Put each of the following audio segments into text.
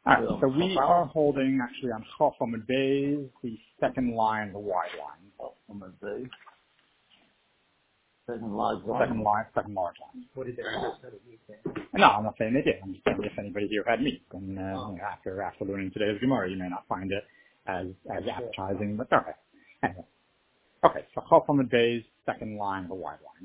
All right, so we are holding actually on Chaf Amud Beis, the second line, the wide line. Chaf Amud Beis. Second large line. What did they say? No, I'm not saying they did. I'm just saying if anybody here had meat, and after learning today's Gemara, you may not find it as appetizing, but okay. Anyway. Okay, so Chaf Amud Beis, second line, the wide line.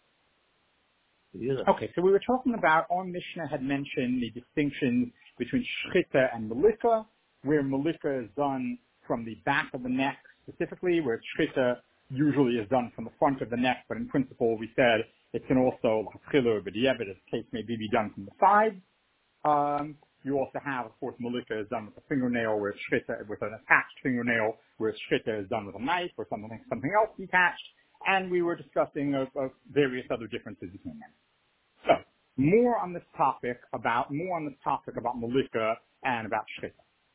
Yeah. Okay, so we were talking about, our Mishnah had mentioned the distinction between shchita and malika, where malika is done from the back of the neck specifically, where shchita usually is done from the front of the neck, but in principle we said it can also, l'chila or b'di'evet, as the case may be done from the side. You also have, of course, malika is done with a fingernail, where shchita, with an attached fingernail, where shchita is done with a knife or something else detached, and we were discussing various other differences between them. So, more on this topic about malika and about shchita.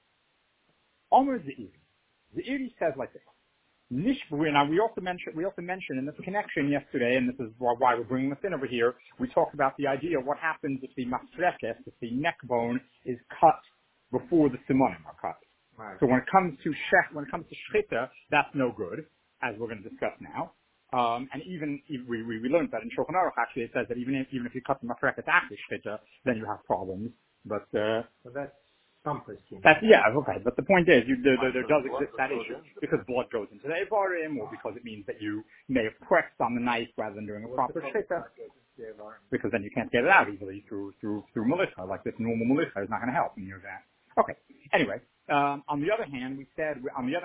Omer Ze'iri says like this. Now we also mentioned in this connection yesterday, and this is why we're bringing this in over here. We talked about the idea of what happens if the mafrekes, if the neck bone is cut before the simonim are cut. Right. So when it comes to shchita, that's no good, as we're going to discuss now. And even we learned that in Shulchan Aruch, actually it says that even if you cut the mafrekes after shchita, then you have problems. But so that's okay. But the point is, there does exist that issue because blood goes into the Ivarim, or because it means that you may have pressed on the knife rather than doing a proper shchita, because then you can't get it out easily through malika. Like this normal malika is not going to help in your that. Okay. Anyway, on the other hand, we said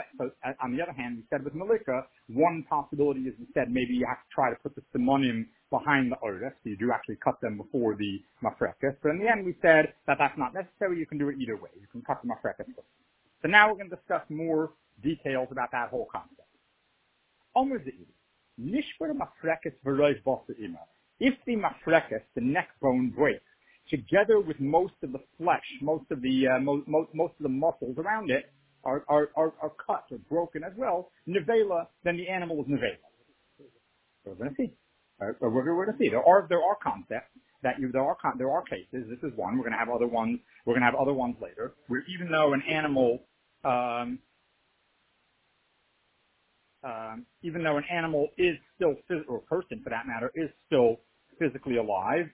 with malika, one possibility is we said maybe you have to try to put the simonim behind the orif, so you do actually cut them before the mafrekes. But in the end, we said that that's not necessary. You can do it either way. You can cut the mafrekes first. So now we're going to discuss more details about that whole concept. Omer Ze'iri, nishbar mafrekes v'roish basa ima. If the mafrekes, the neck bone, breaks, together with most of the flesh, most of the muscles around it are cut or broken as well, nevela, then the animal is nevela. So we're going to see. We're going to see. There are concepts that there are cases. This is one. We're going to have other ones. We're going to have other ones later. Where even though an animal, is still, or a person for that matter, is still physically alive.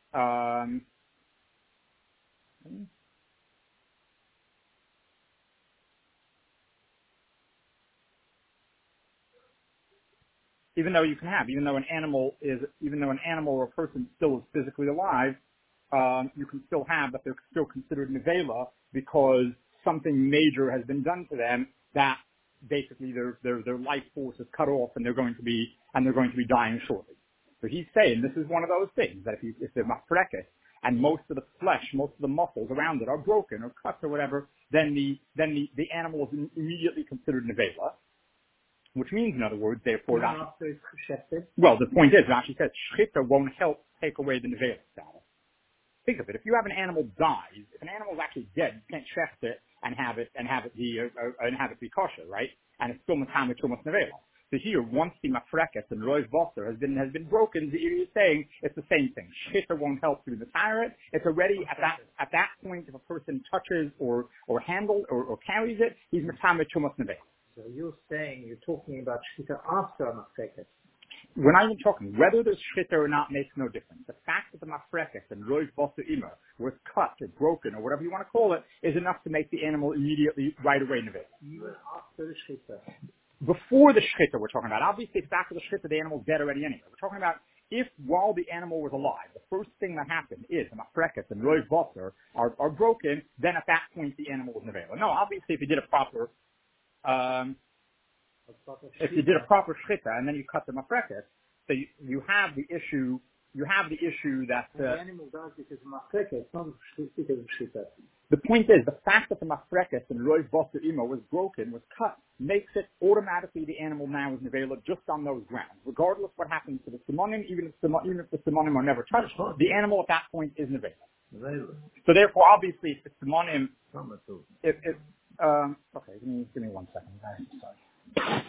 Even though an animal or a person still is physically alive, you can still have, but they're still considered nevela because something major has been done to them that basically their life force is cut off and they're going to be dying shortly. So he's saying this is one of those things that if they're mafrekes and most of the flesh, most of the muscles around it are broken or cut or whatever, then the animal is immediately considered nevela. Which means, in other words, therefore, well, the point is, Rashi says, shchita won't help take away the nevela status. Think of it. If you have an animal dies, if an animal is actually dead, you can't shecht it and have it be kosher, right? And it's still matame too much nevela. So here, once the mafrekes and roish basar has been broken, the Ze'iri is saying it's the same thing. Shchita won't help to retire it. It's already at that point, if a person touches or handles or carries it, he's matame too much nevela. So you're talking about shchita after a mafrekes. We're not even talking. Whether there's shchita or not makes no difference. The fact that the mafrekes and roish basar ima was cut or broken or whatever you want to call it is enough to make the animal immediately right away nevela. Even after the shchita. Before the shchita we're talking about. Obviously, if after the shchita the animal's dead already anyway. We're talking about if while the animal was alive, the first thing that happened is the mafrekes and roish basar are broken, then at that point the animal is nevela. No, obviously if you did a proper shchita and then you cut the mafrekes, so you have the issue that the animal dies because of mafrekes, not because of shchita. The point is the fact that the mafrekes and roish basar ima was cut, makes it automatically the animal now is nevela just on those grounds, regardless what happens to the simonim. Even if the simonim are never touched, the animal at that point is nevela. So therefore, obviously, if the simonim, okay, give me 1 second, guys. Sorry.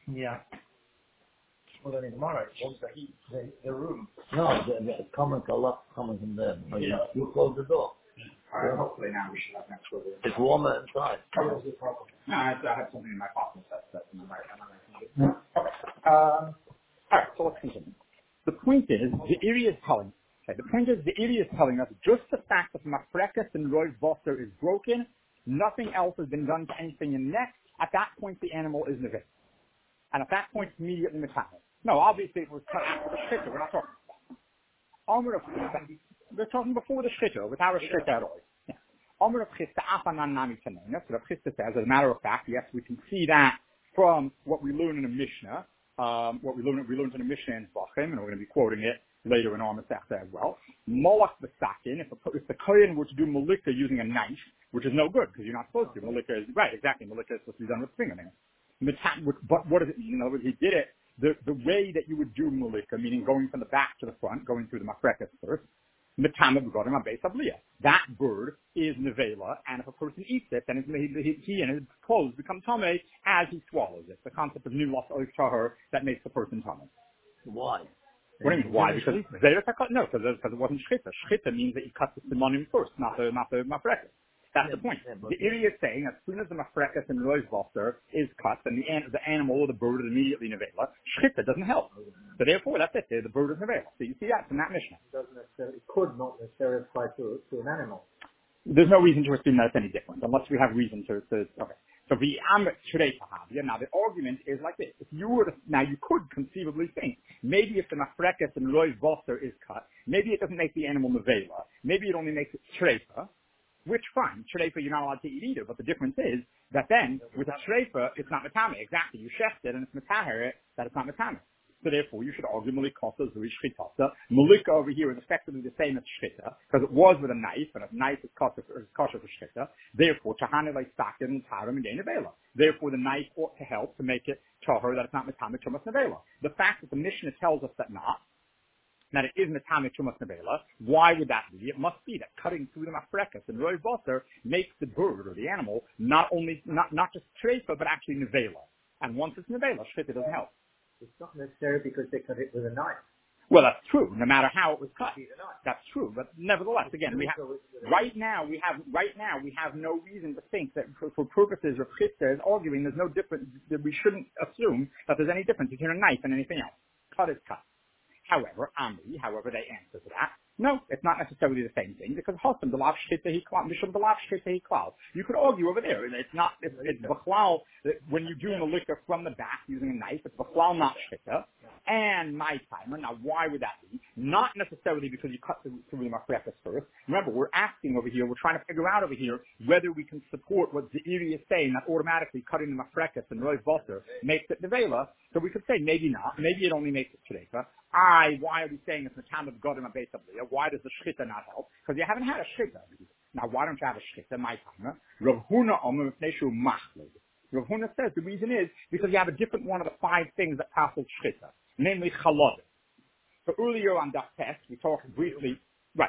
Yeah. Well, then in Gemara, it wants to heat the room. No, the comments are left coming from there. Yeah. You close the door. Alright, hopefully now we should have next week. It's warmer inside. No, I have something in my pocket that's in my Okay. Alright, so let's continue. The point is, the area is telling us just the fact that Mafrekas and Roy Voster is broken, nothing else has been done to anything in next. At that point, the animal is Nevis. And at that point, it's immediately Metallic. No, obviously it was cut after the Shita. We're not talking about that. We're talking before the Shita, without a Shita at all. Yeah. So the Chista says, as a matter of fact, yes, we can see that from what we learn in the Mishnah, what we learned in the Mishnah in Zvachim, and we're going to be quoting it later in our Masechta as well. Molach Besakin, if the Kohen were to do Malika using a knife, which is no good, because you're not supposed to. Malika is, right, exactly, Malika is supposed to be done with fingernails. But what does it mean? In other words, he did it the way that you would do Malika, meaning going from the back to the front, going through the Mafrekas first. That bird is nevela, and if a person eats it, then he and his clothes become tamei as he swallows it. The concept of nilas oif tahor that makes the person tamei. Why? What do you mean? Why? Because no, because it wasn't shchita. Shchita means that you cut the simonim first, not the mafrekas. That's the point. The area is saying as soon as the mafrekas and roizvoster is cut, then the animal or the bird is immediately nevela. Shchita doesn't help. So therefore, that's it. The bird is nevela. So you see that from that Mishnah. It could not necessarily apply to an animal. There's no reason to assume that it's any different, unless we have reason to okay. So now the argument is like this. If you were to, now you could conceivably think, maybe if the mafrekas and roizvoster is cut, maybe it doesn't make the animal nevela. Maybe it only makes it treifa. Which fine, shreifa you're not allowed to eat either, but the difference is that then, with a shreifa, it's not matame. Exactly, you sheft it and it's mataher that it's not matame. So therefore, you should argue malikasa zui shchitasa. Malika over here is effectively the same as shchita, because it was with a knife, and a knife is kosher for shchita. Therefore, tahane like sakin, tarim, and nevela. Therefore, the knife ought to help to make it tahor that it's not matame chumas nevela. The fact that the Mishnah tells us that it is metame chumas nevela. Why would that be? It must be that cutting through the mafrekas and roy vaser makes the bird or the animal not just treifa but actually nevela. And once it's nevela, shchita doesn't help. It's not necessary because they cut it with a knife. Well, that's true. No matter how it was cut, that's true. But nevertheless, again, right now we have no reason to think that for purposes of chista is arguing there's no difference. That we shouldn't assume that there's any difference between a knife and anything else. Cut is cut. However, they answer to that. No, it's not necessarily the same thing because Hossam the lav shchita he klal, mishum the lav shchita he klal. You could argue over there. It's not. It's b'chlal when you're doing the liquor from the back using a knife. It's b'chlal not shchita. And my timer. Now, why would that be? Not necessarily because you cut through the mafrekas first. Remember, we're asking over here. We're trying to figure out over here whether we can support what Zeiri is saying that automatically cutting the mafrekas and roy vaser makes it nevela. So we could say maybe not. Maybe it only makes it shrefa. Why are we saying it's the time of God in my base of Leah? Why does the shchita not help? Because you haven't had a shchita. Now, why don't you have a shchita? My timer. Rav Huna Omer Neshu Machlid. Rav Huna says the reason is because you have a different one of the 5 things that passel shchita, namely chalod. So earlier on Daf Test, we talked briefly,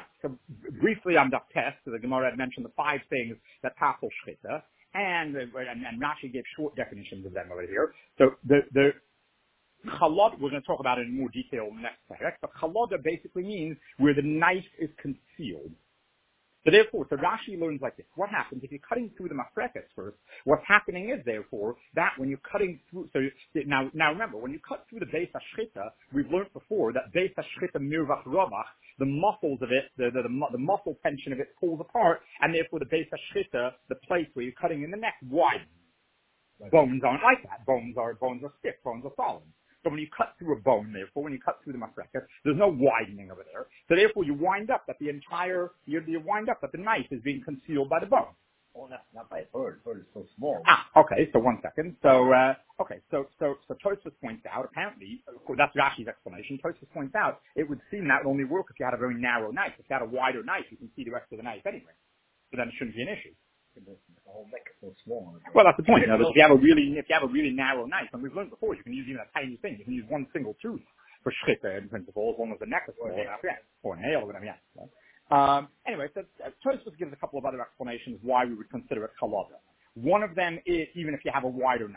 on Daf Test, so the Gemara had mentioned the 5 things that passel shchita, and Rashi gave short definitions of them over here. So the chalad, we're going to talk about it in more detail next time, but chalada basically means where the knife is concealed. So therefore, Rashi learns like this. What happens if you're cutting through the mafrekas first? What's happening is, therefore, that when you're cutting through, now remember, when you cut through the beis hashchita, we've learned before that beis hashchita mirvach ravach, the muscles of it, the muscle tension of it pulls apart, and therefore the beis hashchita, the place where you're cutting in the neck, widens. Bones aren't like that. Bones are stiff. Bones are solid. So when you cut through a bone, therefore, when you cut through the mafrekas, there's no widening over there. So therefore, you wind up that the knife is being concealed by the bone. Oh, that's not by a bird. Bird is so small. Okay. So 1 second. So Tosfos points out, apparently, that's Rashi's explanation. Tosfos points out it would seem that would only work if you had a very narrow knife. If you had a wider knife, you can see the rest of the knife anyway. So then it shouldn't be an issue. The whole neck is so small. Well, that's the point. If you have a really narrow knife, and we've learned before, you can use even a tiny thing. You can use one single tooth for shchita in principle, as long as the neck is small enough, or a nail, or whatever. Anyway, so Tosfos gives a couple of other explanations why we would consider it chalada. One of them is even if you have a wider knife.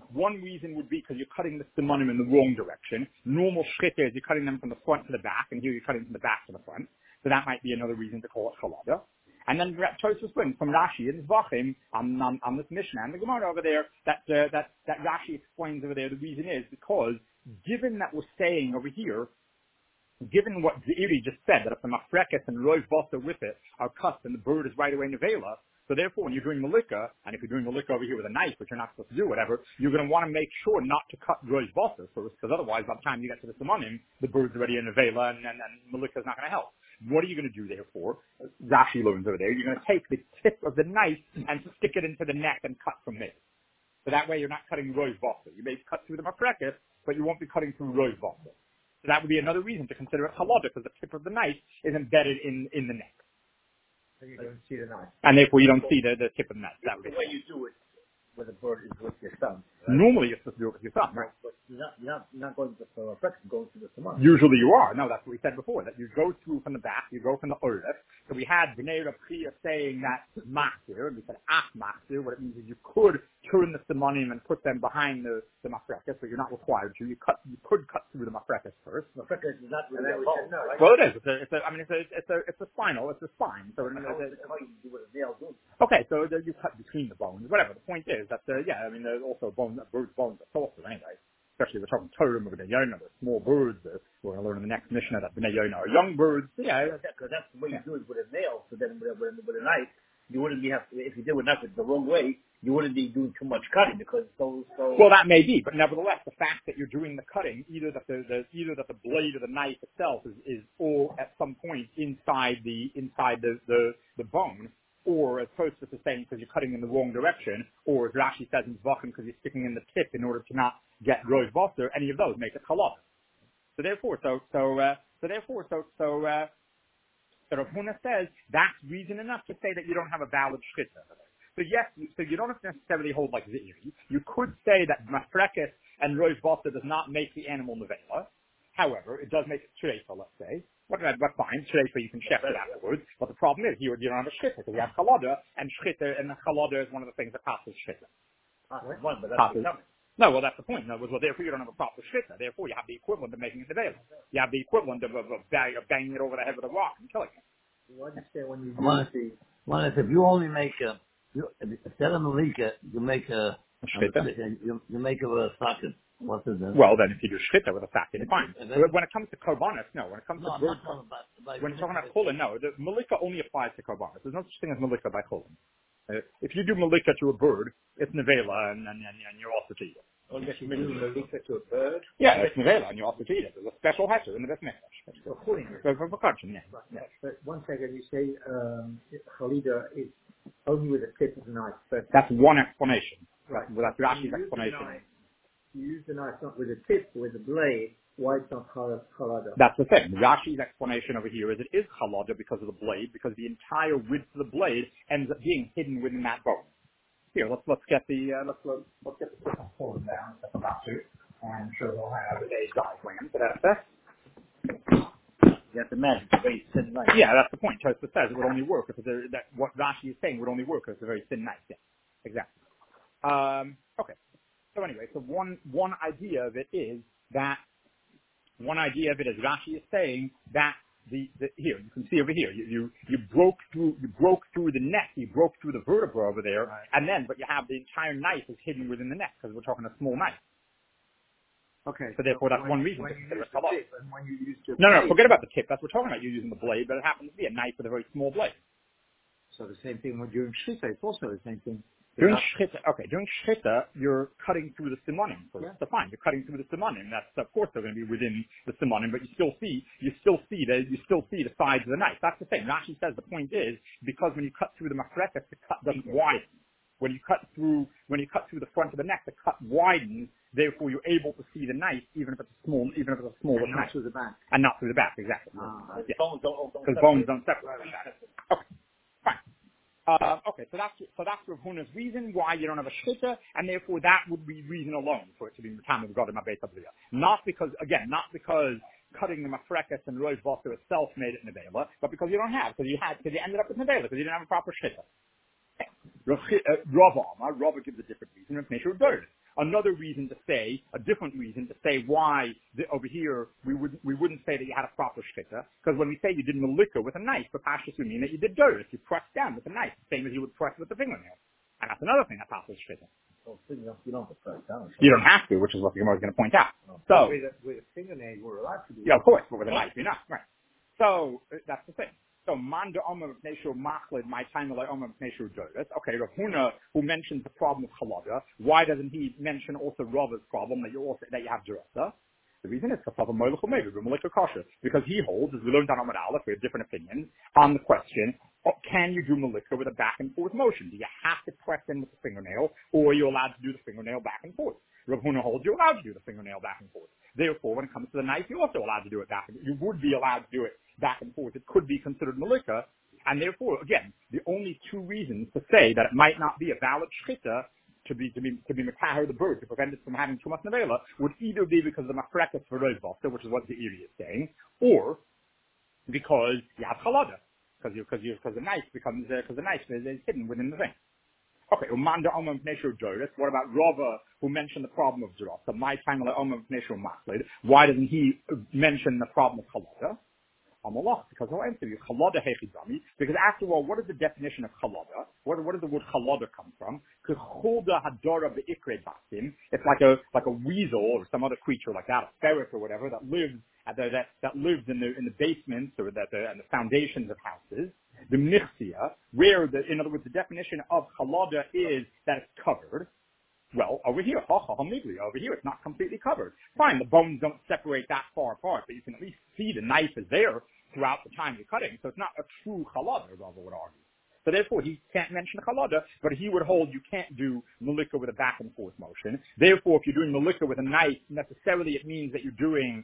one reason would be because you're cutting the simonim in the wrong direction. Normal shchita is you're cutting them from the front to the back, and here you're cutting from the back to the front. So that might be another reason to call it chalada. And then Tosfos brings from Rashi and Zvachim on this Mishnah and the Gemara over there that Rashi explains over there. The reason is because given that we're saying over here, given what Zeiri just said, that if the mafrekes and roiv basa with it are cut and the bird is right away nevela, so therefore when you're doing malika, and if you're doing malika over here with a knife, which you're not supposed to do, whatever, you're going to want to make sure not to cut roiv basa first, because otherwise by the time you get to the simonim, the bird's already in nevela and malika is not going to help. What are you going to do therefore? Rashi learns over there. You're going to take the tip of the knife and stick it into the neck and cut from there. So that way you're not cutting roiv basa. You may cut through the mafrekes, but you won't be cutting through roiv basa. So that would be another reason to consider it halada, because the tip of the knife is embedded in the neck. So you don't see the knife. And therefore you don't see the tip of the knife. That would be the way you do it when the bird is with your thumb. Right? Normally you're supposed to do it with your thumb, right? But you're not going to the reflection, going to the saman. Usually you are. No, that's what we said before, that you go through from the back, you go from the orif. So we had Bnei Rav Chia saying that machzir, and we said machzir. What it means is you could turn the simonim and put them behind the mafrekes, but you're not required to. You could cut through the mafrekes first. Mafrekes is not really a bone, no, right? Well, it is. It's a spinal. It's a spine. So you do with a nail, do. okay, so you cut between the bones. Whatever. The point is that there's also birds' bones are softer anyway. Especially we're talking Torah over the Yonah, the small birds. We're going to learn in the next Mishnah that Bnei Yonah are young birds. Yeah, because that's the way you do it with a nail. So then with a knife, you wouldn't be if you did with a knife the wrong way, you wouldn't be doing too much cutting because so. Well, that may be, but nevertheless, the fact that you're doing the cutting, either that the blade of the knife itself is all at some point inside the bone, or as Tosfos is saying because you're cutting in the wrong direction, or as Rashi says in Zvachim because you're sticking in the tip in order to not get roiv basa, any of those make it halal. So therefore, Rav Huna says that's reason enough to say that you don't have a valid shchita. So yes, so you don't have to necessarily hold like Zeiri. You could say that mafrekes and roiv basa does not make the animal nevela. However, it does make it treifa, let's say. But fine, treifa you can chef it afterwards. But the problem is, you don't have a shchita, because you have chalada, and chalada is one of the things that passes shchita. No, well, that's the point. Well, therefore you don't have a proper shchita. Therefore you have the equivalent of making it nevela. You have the equivalent of banging it over the head with a rock and killing it. Why do you say when you if you only make instead of malika, you make you make a socket. What is that? Well, then if you do shchita with a socket, fine. When it comes to korbanos, no. When it comes to birds, when you're talking about chulin, no. The malika only applies to korbanos. There's no such thing as malika by chulin. If you do malika to a bird, it's nevela, and you're also to eat it. Unless you do malika to a bird? Yeah, it's nevela, and you're also to eat it. There's a special hesher in the best message. For percussion, yeah. Right. But 1 second, you say chalida is only with the tip of the knife. But that's one explanation. Right. Well, that's Rashi's explanation. You use the knife not with the tip, but with the blade. Why it's not chalada? That's the thing. Rashi's explanation over here is it is chalada because of the blade, because the entire width of the blade ends up being hidden within that bone. Here, let's get the hold down. That's about to, and sure we'll have a day's diagram for that effect. You have to imagine it's a very thin knife. Yeah, that's the point. Tosfos says it would only work if what Rashi is saying would only work if it's a very thin knife. Yeah, exactly. Okay. So anyway, so one idea of it is Rashi is saying that here you can see over here you broke through the neck, you broke through the vertebra over there, right. And then but you have the entire knife is hidden within the neck because we're talking a small knife. Okay. So therefore that's one reason. No, forget about the tip. That's what we're talking about. You're using the blade, but it happens to be a knife with a very small blade. So the same thing when during shchita, it's also the same thing. During shchita, you're cutting through the simonim. So yeah. Fine, you're cutting through the simonim. That's of course they're going to be within the simonim, but you still see the sides of the knife. That's the thing. Rashi says the point is because when you cut through the mafrekes, the cut doesn't widen. When you cut through the front of the neck, the cut widens. Therefore, you're able to see the knife, even if it's a smaller knife. Not through the back. And not through the back, exactly. Yes. Because bones don't separate. Okay, fine. Okay, so that's Rav Huna's reason why you don't have a shchita, and therefore that would be reason alone for it to be Matam of God in my base of not because cutting the mafrekes and roiv basa itself made it nevela, but because you ended up with nevela because you didn't have a proper shchita. Rava gives a different reason. another reason to say, a different reason to say why over here we wouldn't say that you had a proper shchita, because when we say you did malika with a knife, the pashtus would mean that you did doris, you pressed down with a knife, same as you would press with the fingernail. And that's another thing that passes shchita. Well, you don't have to press down. You don't have to, which is what the Gemara is going to point out. No. So, with a fingernail, we're allowed to do yeah, of course, but with a knife, you're not. Right. So, that's the thing. So, Manda Omer Pneshu Machlid, my time Omer Pneshu Doris. Okay, Rav Huna, who mentions the problem of Chalada, why doesn't he mention also Rava's problem that you have Durasa? The reason is because he holds, as we learned on Amud Aleph, we have different opinions on the question, can you do malika with a back and forth motion? Do you have to press in with the fingernail, or are you allowed to do the fingernail back and forth? Rav Huna holds you're allowed to do the fingernail back and forth. Therefore, when it comes to the knife, you're also allowed to do it back and forth. You would be allowed to do it back and forth. It could be considered malika, and therefore, again, the only two reasons to say that it might not be a valid shchita to be mekahar the bird, to prevent it from having too much nevela, would either be because of the mafrekas for roivasta, which is what the Iri is saying, or because you have chalada, because the knife is hidden within the thing. Okay, Umanda Omam Pneshu Doris. What about Rava, who mentioned the problem of Zeros? So my time Omam Pneshu Machlid. Why doesn't he mention the problem of chalada? Amalach, because he'll answer you chalada hechidami. Because after all, what is the definition of chalada? Where does the word chalada come from? Kecholda hadora beikre basim. It's like a weasel or some other creature like that, a ferret or whatever that lives that lives in the basements or and the foundations of houses. The michsia, where in other words, the definition of chalada is that it's covered. Well, over here, it's not completely covered. Fine, the bones don't separate that far apart, but you can at least see the knife is there throughout the time you're cutting. So it's not a true chalada, Rava would argue. So therefore, he can't mention chalada, but he would hold you can't do malika with a back and forth motion. Therefore, if you're doing malika with a knife, necessarily it means you're doing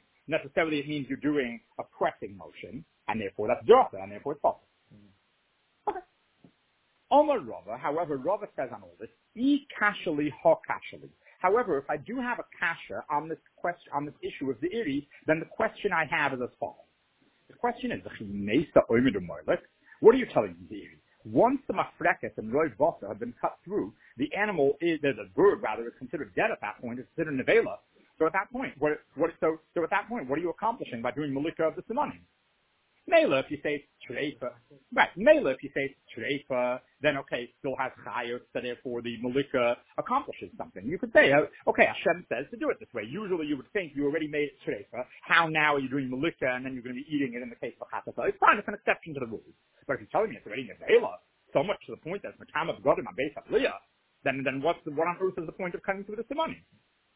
a pressing motion, and therefore that's drasa, and therefore it's possible. Okay. Omar Rava, however, Rava says on all this, e kashali ha kashali. However, if I do have a kasha on this question, on this issue of the iri, then the question I have is as follows. The question is, what are you telling me, the iri? Once the mafrekas and roiv vasa have been cut through, the bird rather, is considered dead at that point, it's considered nevela. So at that point, what are you accomplishing by doing malika of the simanim? Mela, if you say treifa, right? Mela, if you say treifa, then okay, still has chayot, so therefore the malika accomplishes something. You could say, okay, Hashem says to do it this way. Usually you would think you already made it treifa. How now are you doing malika and then you're going to be eating it in the case of chatata? It's fine, it's an exception to the rules. But if you're telling me it's already nevela, so much to the point that it's makama b'godim on base atliyah, then what on earth is the point of cutting through the simoni?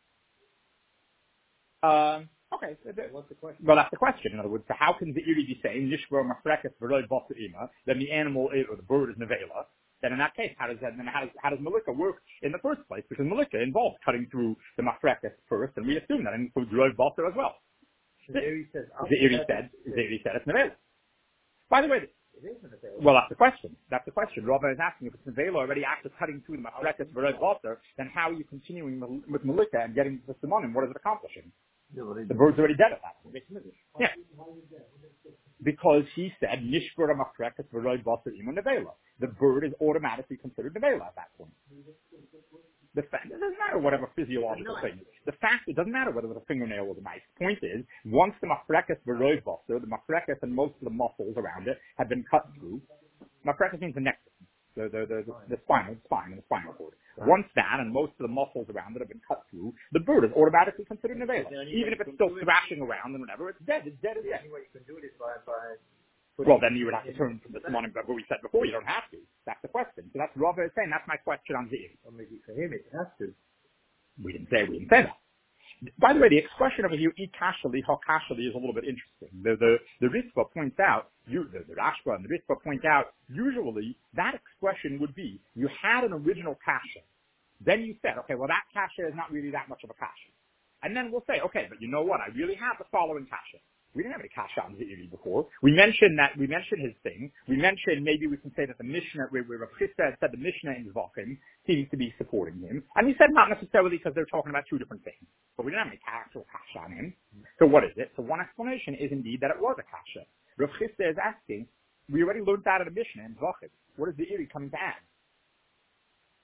Okay, what's the question? Well, that's the question. In other words, so how can the iri be saying nishvar mafrekas v'roi basa ima? Then the animal or the bird is nevela. Then in that case, how does malika work in the first place? Because malika involves cutting through the mafrekas first, and we assume that includes roi basa as well. The iri said it's nevela. By the way, it is nevela. well, that's the question. Rava is asking if it's nevela already after cutting through the mafrekas v'roi basa, then how are you continuing with malika and getting to the simonim? What is it accomplishing? The bird's already dead at that point. Yeah. Because he said, Nishvara mafrekas v'roi basa ima nevela. The bird is automatically considered nevela at that point. The fact, it doesn't matter whatever physiological thing. The fact, it doesn't matter whether it was a fingernail or a knife. The point is, once the mafrekas v'roi basa, the mafrekas and most of the muscles around it have been cut through, mafrekas means the neck. The spine and the spinal cord. Once that and most of the muscles around it have been cut through, the bird is automatically considered nevela. Even if it's still thrashing around and whatever, it's dead. It's dead. It's dead. The only way you can do it is by well, then you would have to turn from the simonim, but what we said before, you don't have to. That's the question. So that's Rava is saying. That's my question on Zir. Or maybe for him it has to. We didn't say that. By the way, the expression over here, e kashali, ha kashali, is a little bit interesting. The Ritva points out, the Rashba and the Ritva point out, usually that expression would be, you had an original kasha. Then you said, okay, well that kasha is not really that much of a kasha. And then we'll say, okay, but you know what, I really have the following kasha. We didn't have any kasha on Ziri before. We mentioned his thing. We mentioned, maybe we can say that the Mishnah, where Rav Chisda said the Mishnah in Zvachim seems to be supporting him. And we said not necessarily because they're talking about two different things. But we didn't have any actual kasha on him. So what is it? So one explanation is indeed that it was a kasha. Rav Chisda is asking, we already learned that in the Mishnah in Zvachim. What is the Iri coming to add?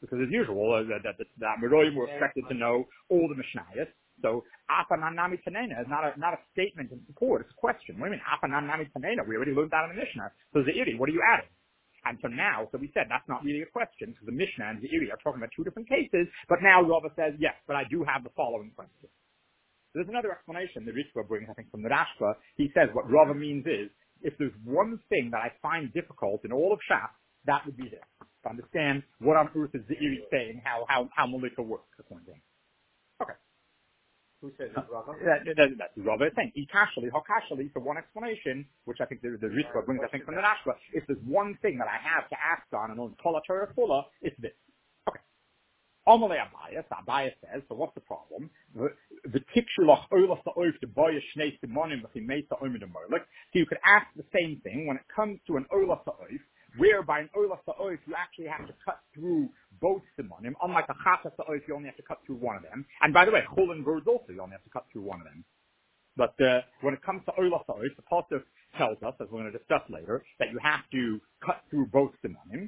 Because as usual, that Meroyim were expected to know all the Mishnayos. So, Afananami Tanena is not a statement in support, it's a question. What do you mean, Afananami Tanena? We already learned that in the Mishnah. So Ze'iri, what are you adding? And so now, we said that's not really a question, because the Mishnah and Ze'iri are talking about two different cases, but now Rava says, yes, but I do have the following question. There's another explanation that Rishva brings, I think, from the Rashba. He says what Rava means is, if there's one thing that I find difficult in all of Shas, that would be this. To understand what on earth is Ze'iri saying, how Malika works, that's one thing. Okay. Who says that, Rava? That's Rava saying. Ikashali, Hakashali, for one explanation, which I think the Rishva brings, I think, from the Rashba, if there's one thing that I have to ask on and on Kol HaTorah Kula, it's this. Okay. Amalei Abayas says, so what's the problem? The tikshulach oilas ha'oif to boya shnei simonim v'chimeta omid amolik. So you could ask the same thing when it comes to an oilas ha'oif, whereby an oilas ha'oif you actually have to cut through both simonim. Unlike a chasas ha'oif, you only have to cut through one of them. And by the way, chulin birds also, you only have to cut through one of them. But when it comes to oilas ha'oif, the pasuk tells us, as we're going to discuss later, that you have to cut through both simonim.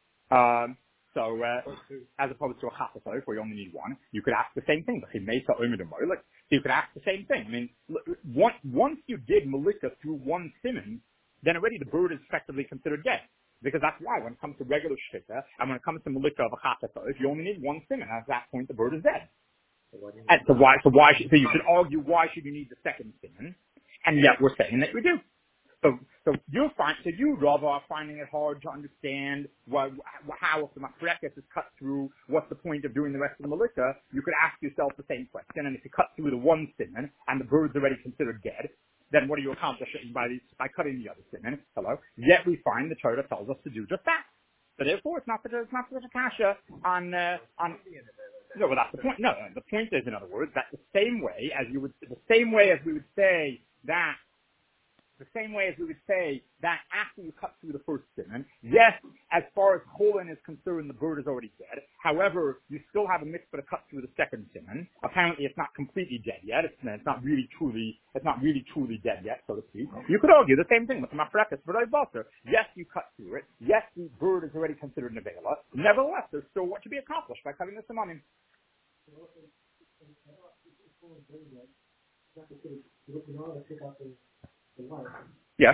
So, as opposed to a chasas ha'oif, where you only need one, you could ask the same thing. So you could ask the same thing. I mean, once you did malika through one simon, then already the bird is effectively considered dead. Because that's why when it comes to regular shkita, and when it comes to malika of a chasas ha'oif, you only need one simon. At that point, the bird is dead. And so you should argue, why should you need the second simon? And yet we're saying that we do. So you, Rava, are finding it hard to understand how if the mafrekas is cut through, what's the point of doing the rest of the malika? You could ask yourself the same question, and if you cut through the one simon, and the bird's already considered dead, then what are you accomplishing by cutting the other simon? Hello? Yet we find the Torah tells us to do just that. So therefore, it's not such a kasha on. No, well, that's the point. No, the point is, in other words, that the same way as we would say that after you cut through the first simon, yes, as far as cholin is concerned, the bird is already dead. However, you still have a mitzvah to cut through the second simon. Apparently, it's not completely dead yet. It's not really truly dead yet, so to speak. You could argue the same thing with the mafrekas v'roi baser. Yes, you cut through it. Yes, the bird is already considered nevela. Nevertheless, there's still what to be accomplished by cutting the simonim. Yes.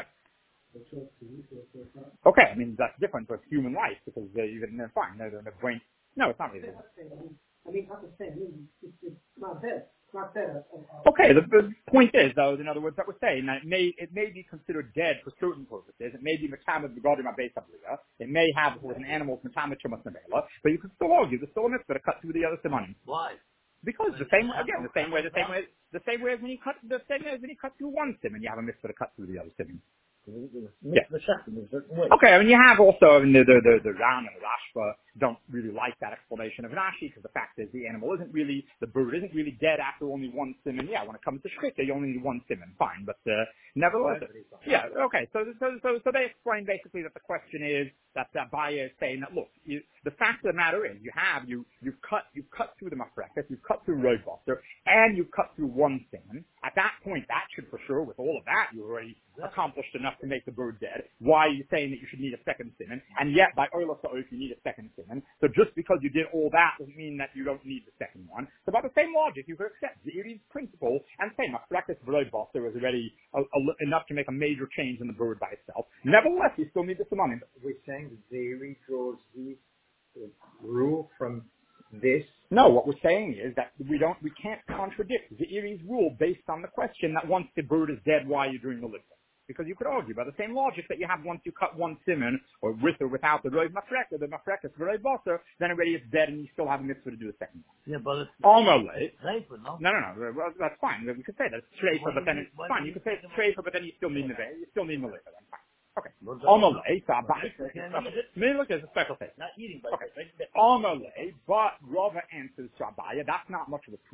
Okay, I mean, that's different with human life, because they're fine. They're brain. No, it's not really. I mean, not the same. It's not dead. It's not dead. Okay, the point is, though, in other words, that we're saying that it may be considered dead for certain purposes. It may be metamed regarding my base abliya. It may have, with an animal, metamed chumas nevela. But you can still argue there's still a mitzvah to cut through the other simonim. Why? Because the same way as when you cut through one simon, you have a mitzvah to cut through the other simon. Yeah. Okay, I mean, you have also, the Ran and the Rashba don't really like that explanation of Rashi, because the fact is the bird isn't really dead after only one simon. Yeah, when it comes to shkita, you only need one simon, fine, but nevertheless, yeah, okay, so they explain basically that the question is, that Abaya is saying that, look, the fact of the matter is, you've cut through the mafrekas, you've cut through road buster, and you've cut through one simon. At that point, that should for sure, with all of that, you already accomplished enough to make the bird dead. Why are you saying that you should need a second simon? And yet, by Oilas Ha'of, you need a second simon. So just because you did all that doesn't mean that you don't need the second one. So by the same logic, you could accept Ze'iri's principle and say mafrekas road buster is already enough to make a major change in the bird by itself. Nevertheless, you still need the simonim. We're saying that Ze'iri draws his rule from this. No, what we're saying is that we can't contradict Ze'iri's rule based on the question that once the bird is dead, why are you doing the liquid? Because you could argue by the same logic that you have once you cut one simon, or with or without the roiv mafreka, the mafreka is very baser, then already it's dead and you still have a mitzvah to do the second one. Yeah, but it's almost safer, no? No. Well, that's fine. We could say that it's shreifa, but then it's fine. You could say it's shreifa, but then you still need the you still need the liquid. Then fine. Okay. Amalei, so look, there's a special thing. Not eating, but Amalei, but Rava answers Shabaya. That's not much of a proof.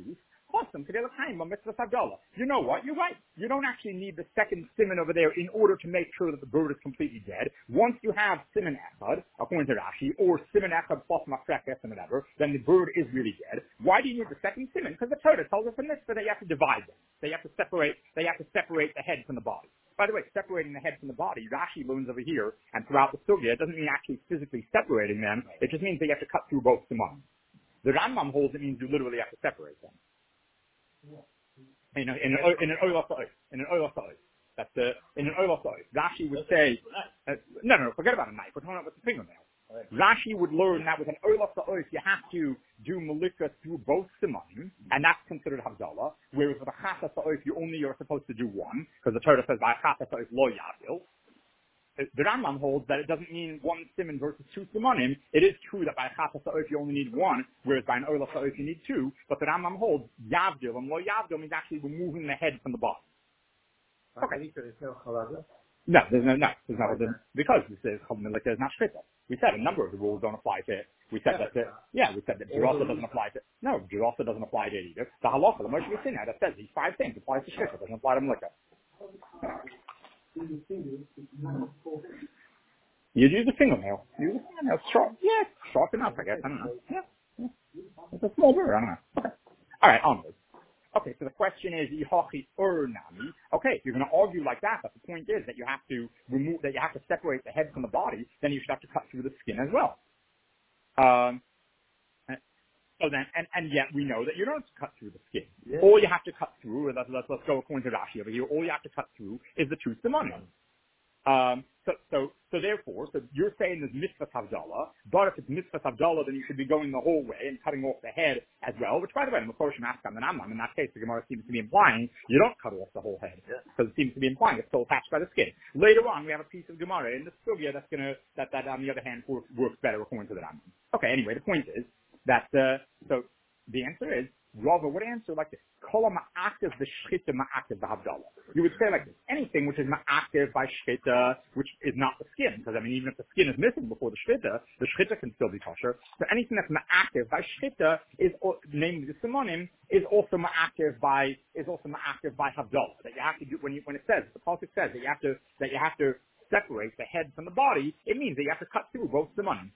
Awesome. You know what? You're right. You don't actually need the second siman over there in order to make sure that the bird is completely dead. Once you have siman echad, according to Rashi, or siman echad plus mafrekes and whatever, then the bird is really dead. Why do you need the second siman? Because the Torah tells us in this that you have to divide them. They have to separate the head from the body. By the way, separating the head from the body, Rashi learns over here, and throughout the sugya, it doesn't mean actually physically separating them. It just means that you have to cut through both simanim. The Rambam holds it means you literally have to separate them. In an oil sa'od. That's in an oil sa'od. Rashi would say, no, forget about a knife. We're talking about with the fingernail. Rashi would learn that with an oil sa'od, you have to do malika through both simanim, and that's considered havdalah. Whereas with a chasa sa'od, you're supposed to do one, because the Torah says by a chasa sa'od lo yavil. The Rambam holds that it doesn't mean one siman versus two simanim. It is true that by a chata sa'of you only need one, whereas by an oila sa'of you need two. But the Rambam holds yavdil, and lo yavdil means actually removing the head from the body. Okay. No, there's no, because this is like there's not shvita. We said a number of the rules don't apply to it. We said that Jerasa doesn't apply to it. No, Jerasa doesn't apply to it either. The halacha, the Moshe Sinai, that says these 5 things applies to shvita, doesn't apply to malika. You use a fingernail. Sharp enough, I guess. I don't know. Yeah. It's a small bird. I don't know. Okay. All right, onwards. Okay, so the question is, okay, if you're going to argue like that, but the point is that you have to separate the head from the body, then you should have to cut through the skin as well. So then, and yet we know that you don't cut through the skin. Yeah. All you have to cut through, let's go according to Rashi over here, all you have to cut through is the two simanim. So therefore, you're saying there's mitzvah havdalah, but if it's mitzvah havdalah, then you should be going the whole way and cutting off the head as well, which by the way, in the Mephoshim Askam and Amman, in that case, the Gemara seems to be implying you don't cut off the whole head, because it seems to be implying it's still attached by the skin. Later on, we have a piece of Gemara in the Sugya that on the other hand works better according to the Rambam. Okay, anyway, the point is that, so the answer is, Rava would answer like this. Kol ma'akev b'shchita ma'akev b'havdalah. You would say like this. Anything which is ma'akev by shchita, which is not the skin, because I mean, even if the skin is missing before the shchita can still be kosher. So anything that's ma'akev by shchita is, namely the simanim, is also ma'akev by havdalah. That you have to do, when it says, the pasuk says that you have to separate the head from the body, it means that you have to cut through both simanim.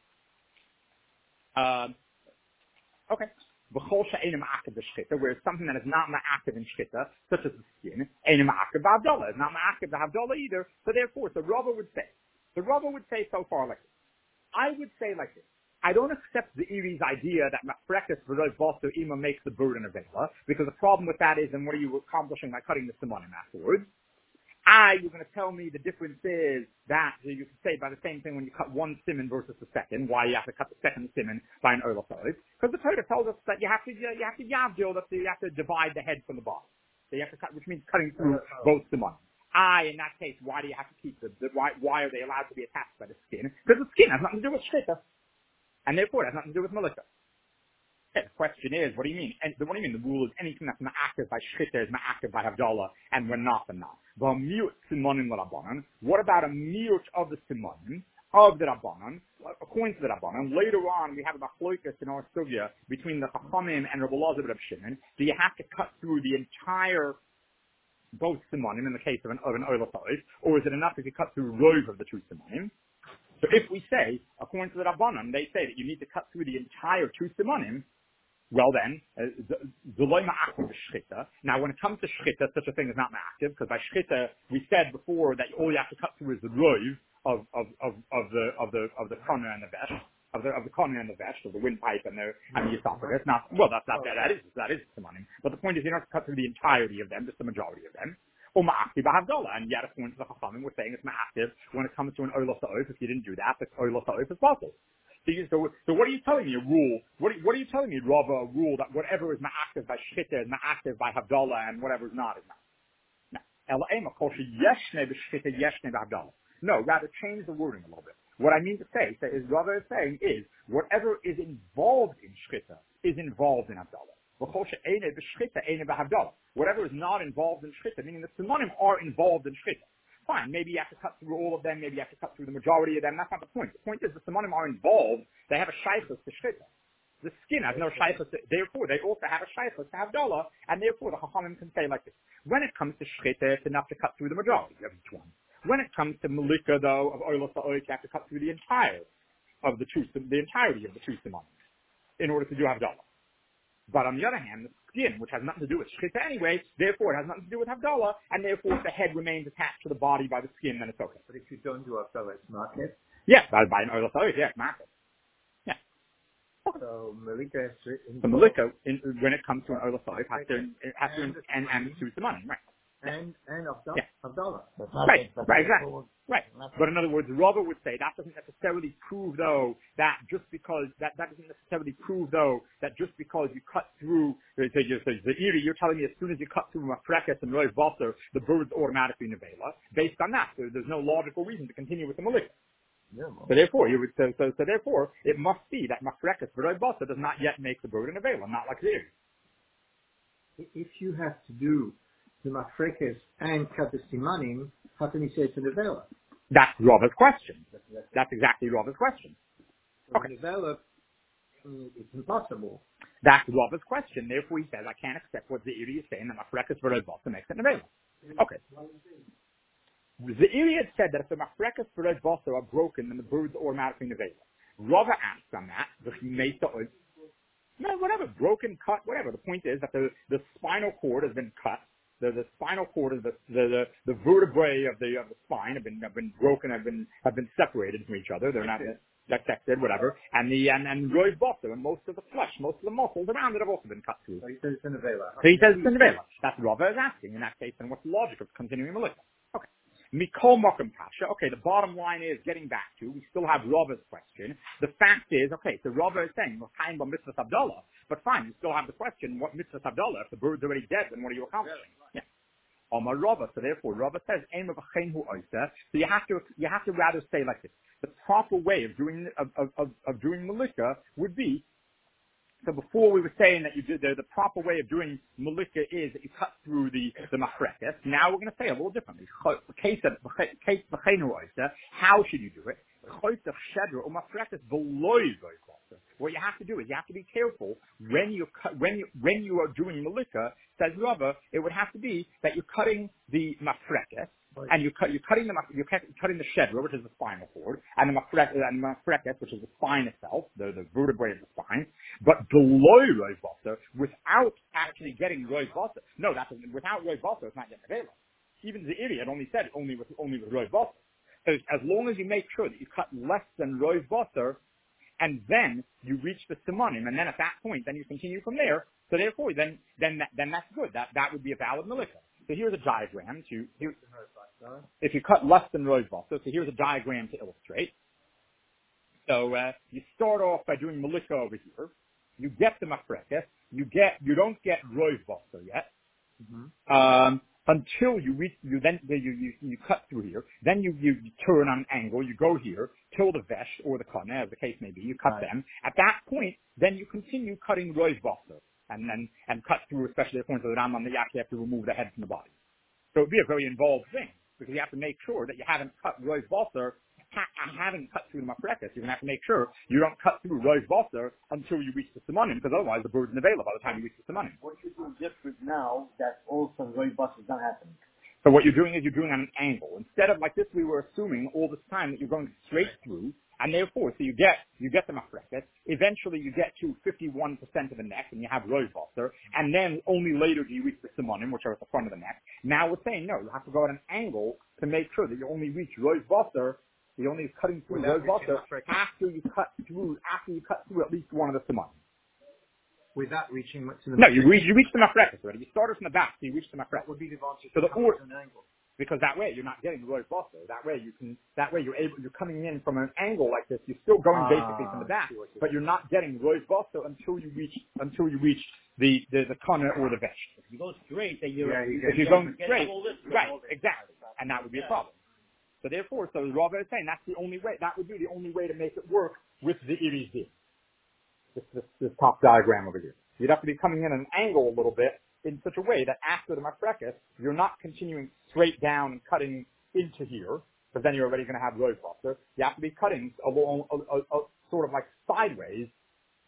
Okay. Whereas something that is not ma'akev in shchita, such as the skin, ain't ma'akev b'havdalah. It's not ma'akev b'havdalah either. So therefore, the Rava would say so far like this. I would say like this. I don't accept the Iri's idea that mafrekes v'roiv basu ima makes the bird an avela, because the problem with that is, then what are you accomplishing by cutting the simanim afterwards? You're going to tell me the difference is that you can say by the same thing when you cut one siman versus the second, why you have to cut the second siman by an oil sa'od. Because the Torah tells us that you have to yavdil, that you have to divide the head from the body. So you have to cut, which means cutting through both siman. In that case, why do you have to keep why are they allowed to be attached by the skin? Because the skin has nothing to do with shchita, and therefore it has nothing to do with malika. The question is, what do you mean? And what do you mean? The rule is anything that's ma'akev by shchita is ma'akev by havdalah, and we're not and not. What about a miut of the simanim of the Rabbanan? According to the Rabbanan, later on we have a machlokas in our sugya between the Chachamim and Rabbi Elazar and Rabbi Shimon. Do you have to cut through the entire both simanim in the case of an oil sa'od, or is it enough if you cut through rove of the two simanim? So if we say, according to the Rabbanan, they say that you need to cut through the entire two simanim, well then, now when it comes to shchita, such a thing is not ma'akev, because by shchita, we said before that all you have to cut through is the rove of the kana and the vesh, of the kana and the vesh, of the windpipe and the esophagus. That is simanim. But the point is, you don't have to cut through the entirety of them, just the majority of them. Or ma'akev b'havdalah, and yet according to the Chachamim, we're saying it's ma'akev when it comes to an oila sa'of. If you didn't do that, the oila sa'of is possible. So what are you telling me? A rule? What are you telling me, Rava? A rule that whatever is ma'akev by shchita is ma'akev by havdalah, and whatever is not is not. No, rather change the wording a little bit. What I mean to say is Rava is saying is whatever is involved in shchita is involved in havdalah. Whatever is not involved in shchita, meaning the simanim are involved in shchita. Fine, maybe you have to cut through all of them, maybe you have to cut through the majority of them. That's not the point. The point is the simanim are involved. They have a shaychus to shchita. The skin has no shaykhus. Therefore, they also have a shaykhus to Havdalah, and therefore the Chachamim can say like this. When it comes to shchita, it's enough to cut through the majority of each one. When it comes to malika, though, of oil sa'oik, you have to cut through the entirety of the two simanim in order to do Havdalah. But on the other hand, the skin, which has nothing to do with shchita anyway, therefore it has nothing to do with Havdalah, and therefore if the head remains attached to the body by the skin, then it's okay. But if you don't do Havdalah, it's market. Yes, by an oil sa'oik, yes, market. Yeah. So Malika has to... The malika, when it comes to an oil sa'oik, has to and the two simanim, right? And Havdalah. Yeah. Havdalah. Right, exactly. Right. But in other words, Rava would say that doesn't necessarily prove, though, that just because you cut through the Iri, you're telling me as soon as you cut through Mafrekas and Roy Vasser, the bird's automatically Nevela. Based on that, there's no logical reason to continue with the Malika. Yeah, So therefore, therefore, it must be that Mafrekas and Roy Vasser does not yet make the bird an Nevela, not like the Iri. If you have to do the Mafrekas and cut the Simanim, how can you say it's a Nevela? That's Rava's question. That's exactly Rava's question. Okay. Nevela, it's impossible. That's Rava's question. Therefore, he says, I can't accept what Ze'iri is saying, that Mafrekas v'Rosh Basar makes it Nevela. Okay. Ze'iri had said that if the Mafrekas v'Rosh Basar are broken, then the bird's automatically Nevela. Rava asked on that, whatever, broken, cut, whatever. The point is that the spinal cord has been cut. The spinal cord of the vertebrae of the spine have been broken, have been separated from each other. They're not dissected, whatever. And Rosh Basar and most of the flesh, most of the muscles around it have also been cut through. So he says it's a Nevela. That's what Rava is asking in that case. And what's the logic of continuing Malika? Okay. Mikol Mokum Kasha. Okay, the bottom line is getting back to, we still have Rava's question. The fact is, okay, so Rava is saying, L'chaim b'mitzvah Havdalah, but fine, you still have the question, what mitzvah Havdalah? If the bird's already dead, then what are you accomplishing? Yeah. Omar Rava, so therefore Rava says, Eim v'chein hu oisa. So you have to rather say like this. The proper way of doing Malika would be, so before we were saying that you did the proper way of doing Malika is that you cut through the Mafrekas. Now we're going to say a little differently. How should you do it? What you have to do is you have to be careful when you are doing Malika. Says Rava, it would have to be that you're cutting the Mafrekas. And you're cutting the shedra, which is the spinal cord, and the mafrekas, which is the spine itself, the vertebrae of the spine, but below Rosh Basar, without actually getting Rosh Basar. No, without Rosh Basar, it's not yet available. Even the idiot only said only with Rosh Basar. So as long as you make sure that you cut less than Rosh Basar, and then you reach the simanim, and then at that point, then you continue from there. So therefore, then that's good. That would be a valid malika. So here's a diagram if you cut less than Rosh Basar. So here's a diagram to illustrate. So you start off by doing malika over here. You get the mafrekas. You don't get Rosh Basar yet. Mm-hmm. Until you reach, you cut through here. Then you turn on an angle. You go here till the vesh or the kana, as the case may be. You cut them. At that point, then you continue cutting Rosh Basar. And cut through, especially according to the Rambam, that you actually have to remove the head from the body. So it would be a very involved thing, because you have to make sure that you haven't cut Rosh Basar, haven't cut through the mafrekas. You're going to have to make sure you don't cut through Rosh Basar until you reach the simanim, because otherwise the bird's available by the time you reach the simanim. What you're doing different now, that also Rosh Basar is not happening. So what you're doing is you're doing on an angle. Instead of like this, we were assuming all this time that you're going straight through, and therefore, so you get the mafrekas. Eventually, you get to 51% of the neck, and you have Rosh Basar, and then only later do you reach the simanim, which are at the front of the neck. Now we're saying no, you have to go at an angle to make sure that you only reach Rosh Basar. You're only cutting through Rosh Basar after you cut through at least one of the simanim. Without reaching much to the No, you reach the mafrekas already. You started from the back, so you reach the mafrekas. That would be the advantage. So an angle. Because that way you're not getting Rosh Basar. That way you're coming in from an angle like this. You're still going basically from the back, but you're not getting Rosh Basar until you reach the kana or the vesh. If you go straight, then if you're going straight, right, exactly, and that would be a problem. So therefore, so Rava is saying that's the only way. That would be the only way to make it work with the Iriz. This top diagram over here. You'd have to be coming in at an angle a little bit in such a way that after the mafrekas, you're not continuing straight down and cutting into here, because then you're already going to have Rosh Basar. You have to be cutting along, sort of like sideways,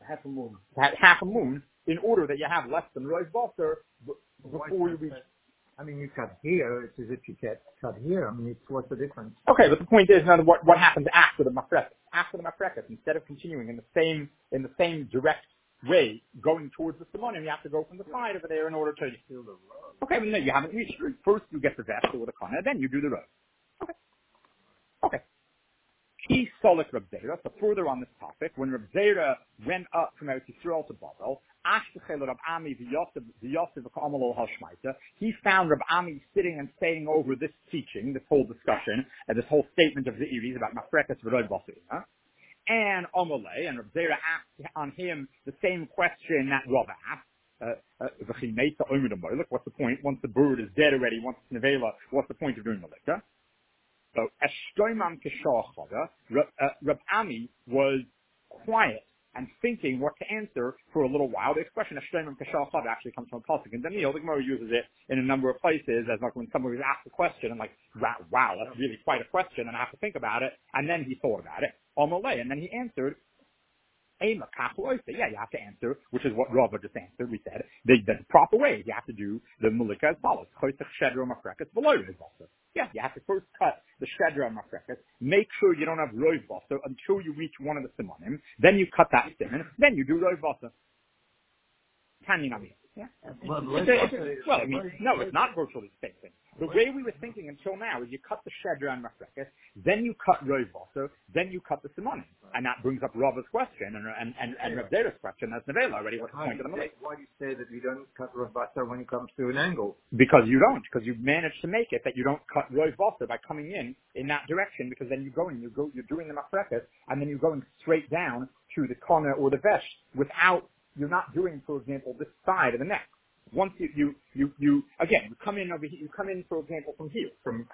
half a moon. Half a moon, in order that you have less than Rosh Basar before you reach. I mean, you cut here, it's as if you cut here. I mean, what's the difference? Okay, but the point is, now, what happens after the mafrekas? After the mafrekas, instead of continuing in the same direct way, going towards the simonim, you have to go from the side over there in order to. Okay, but no, you haven't reached. First, you get the vest or the kana, then you do the road. Okay. He solik Reb Zera. So further on this topic, when Reb Zera went up from Eretz Yisrael to Babel, he found Reb Ami sitting and saying over this teaching, this whole discussion, and this whole statement of the Iris about Mafrekas V'Rod Basina. And Amalei, and Reb Zera asked on him the same question that Rav asked. What's the point? Once the bird is dead already, once it's nevela, what's the point of doing malika? So, Reb Ami was quiet and thinking what to answer for a little while. The expression Eshtoimam Kashal Chada actually comes from a pasuk in Daniel. The Gemara uses it in a number of places as like when somebody was asked a question and like, wow, that's really quite a question and I have to think about it. And then he thought about it. Amalei, and then he answered, yeah, you have to answer, which is what Rava just answered. We said the proper way. You have to do the mulika as follows: yeah, you have to first cut the shedra mafrekas. Make sure you don't have roiv basa until you reach one of the simonim. Then you cut that siman. Then you do roiv basa. Yeah. Well, I mean, no, it's not virtually the same thing. The way we were thinking until now is you cut the shedra and mafrekas, then you cut roiv basa, then you cut the simonim. And that brings up Rava's question and Reb Zera's question. That's nevela already. What's the point of the mulika? Why do you say that you don't cut roiv basa when it comes to an angle? Because you don't. Because you've managed to make it that you don't cut roiv basa by coming in that direction. Because then you're doing the mafrekas, and then you're going straight down to the kana or the vesh you're not doing, for example, this side of the neck. Once you come in over here, you come in, for example, from here, from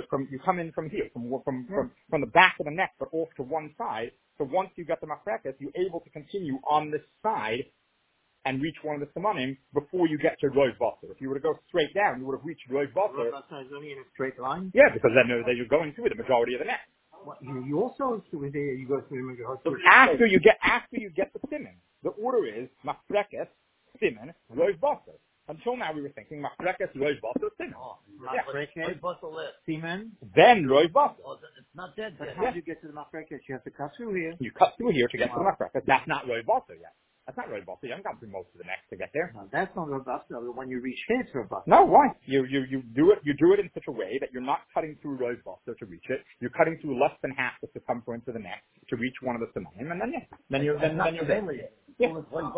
the back of the neck, but off to one side. So once you get the mafrekas, you're able to continue on this side and reach one of the simonim before you get to roiv basa. If you were to go straight down, you would have reached roiv basa. Roiv basa is only in a straight line? Yeah, because then you're going through the majority of the neck. You also you go through the after you get the siman. The order is mafrekas, siman, roiv basa. Until now we were thinking mafrekas, roiv basa, siman. Roiv basa list. Siman. Then roiv basa. It's not dead yet. How do you get to the mafrekas? You have to cut through here. You cut through here to get to the mafrekas. That's not roiv basa yet. That's not roiv basa. You haven't gone through most of the neck to get there. No, that's not roiv basa. When you reach here, it's roiv basa. No, why? You do it in such a way that you're not cutting through roiv basa to reach it. You're cutting through less than half the circumference of the neck to reach one of the simonim, and then you're there. Yeah.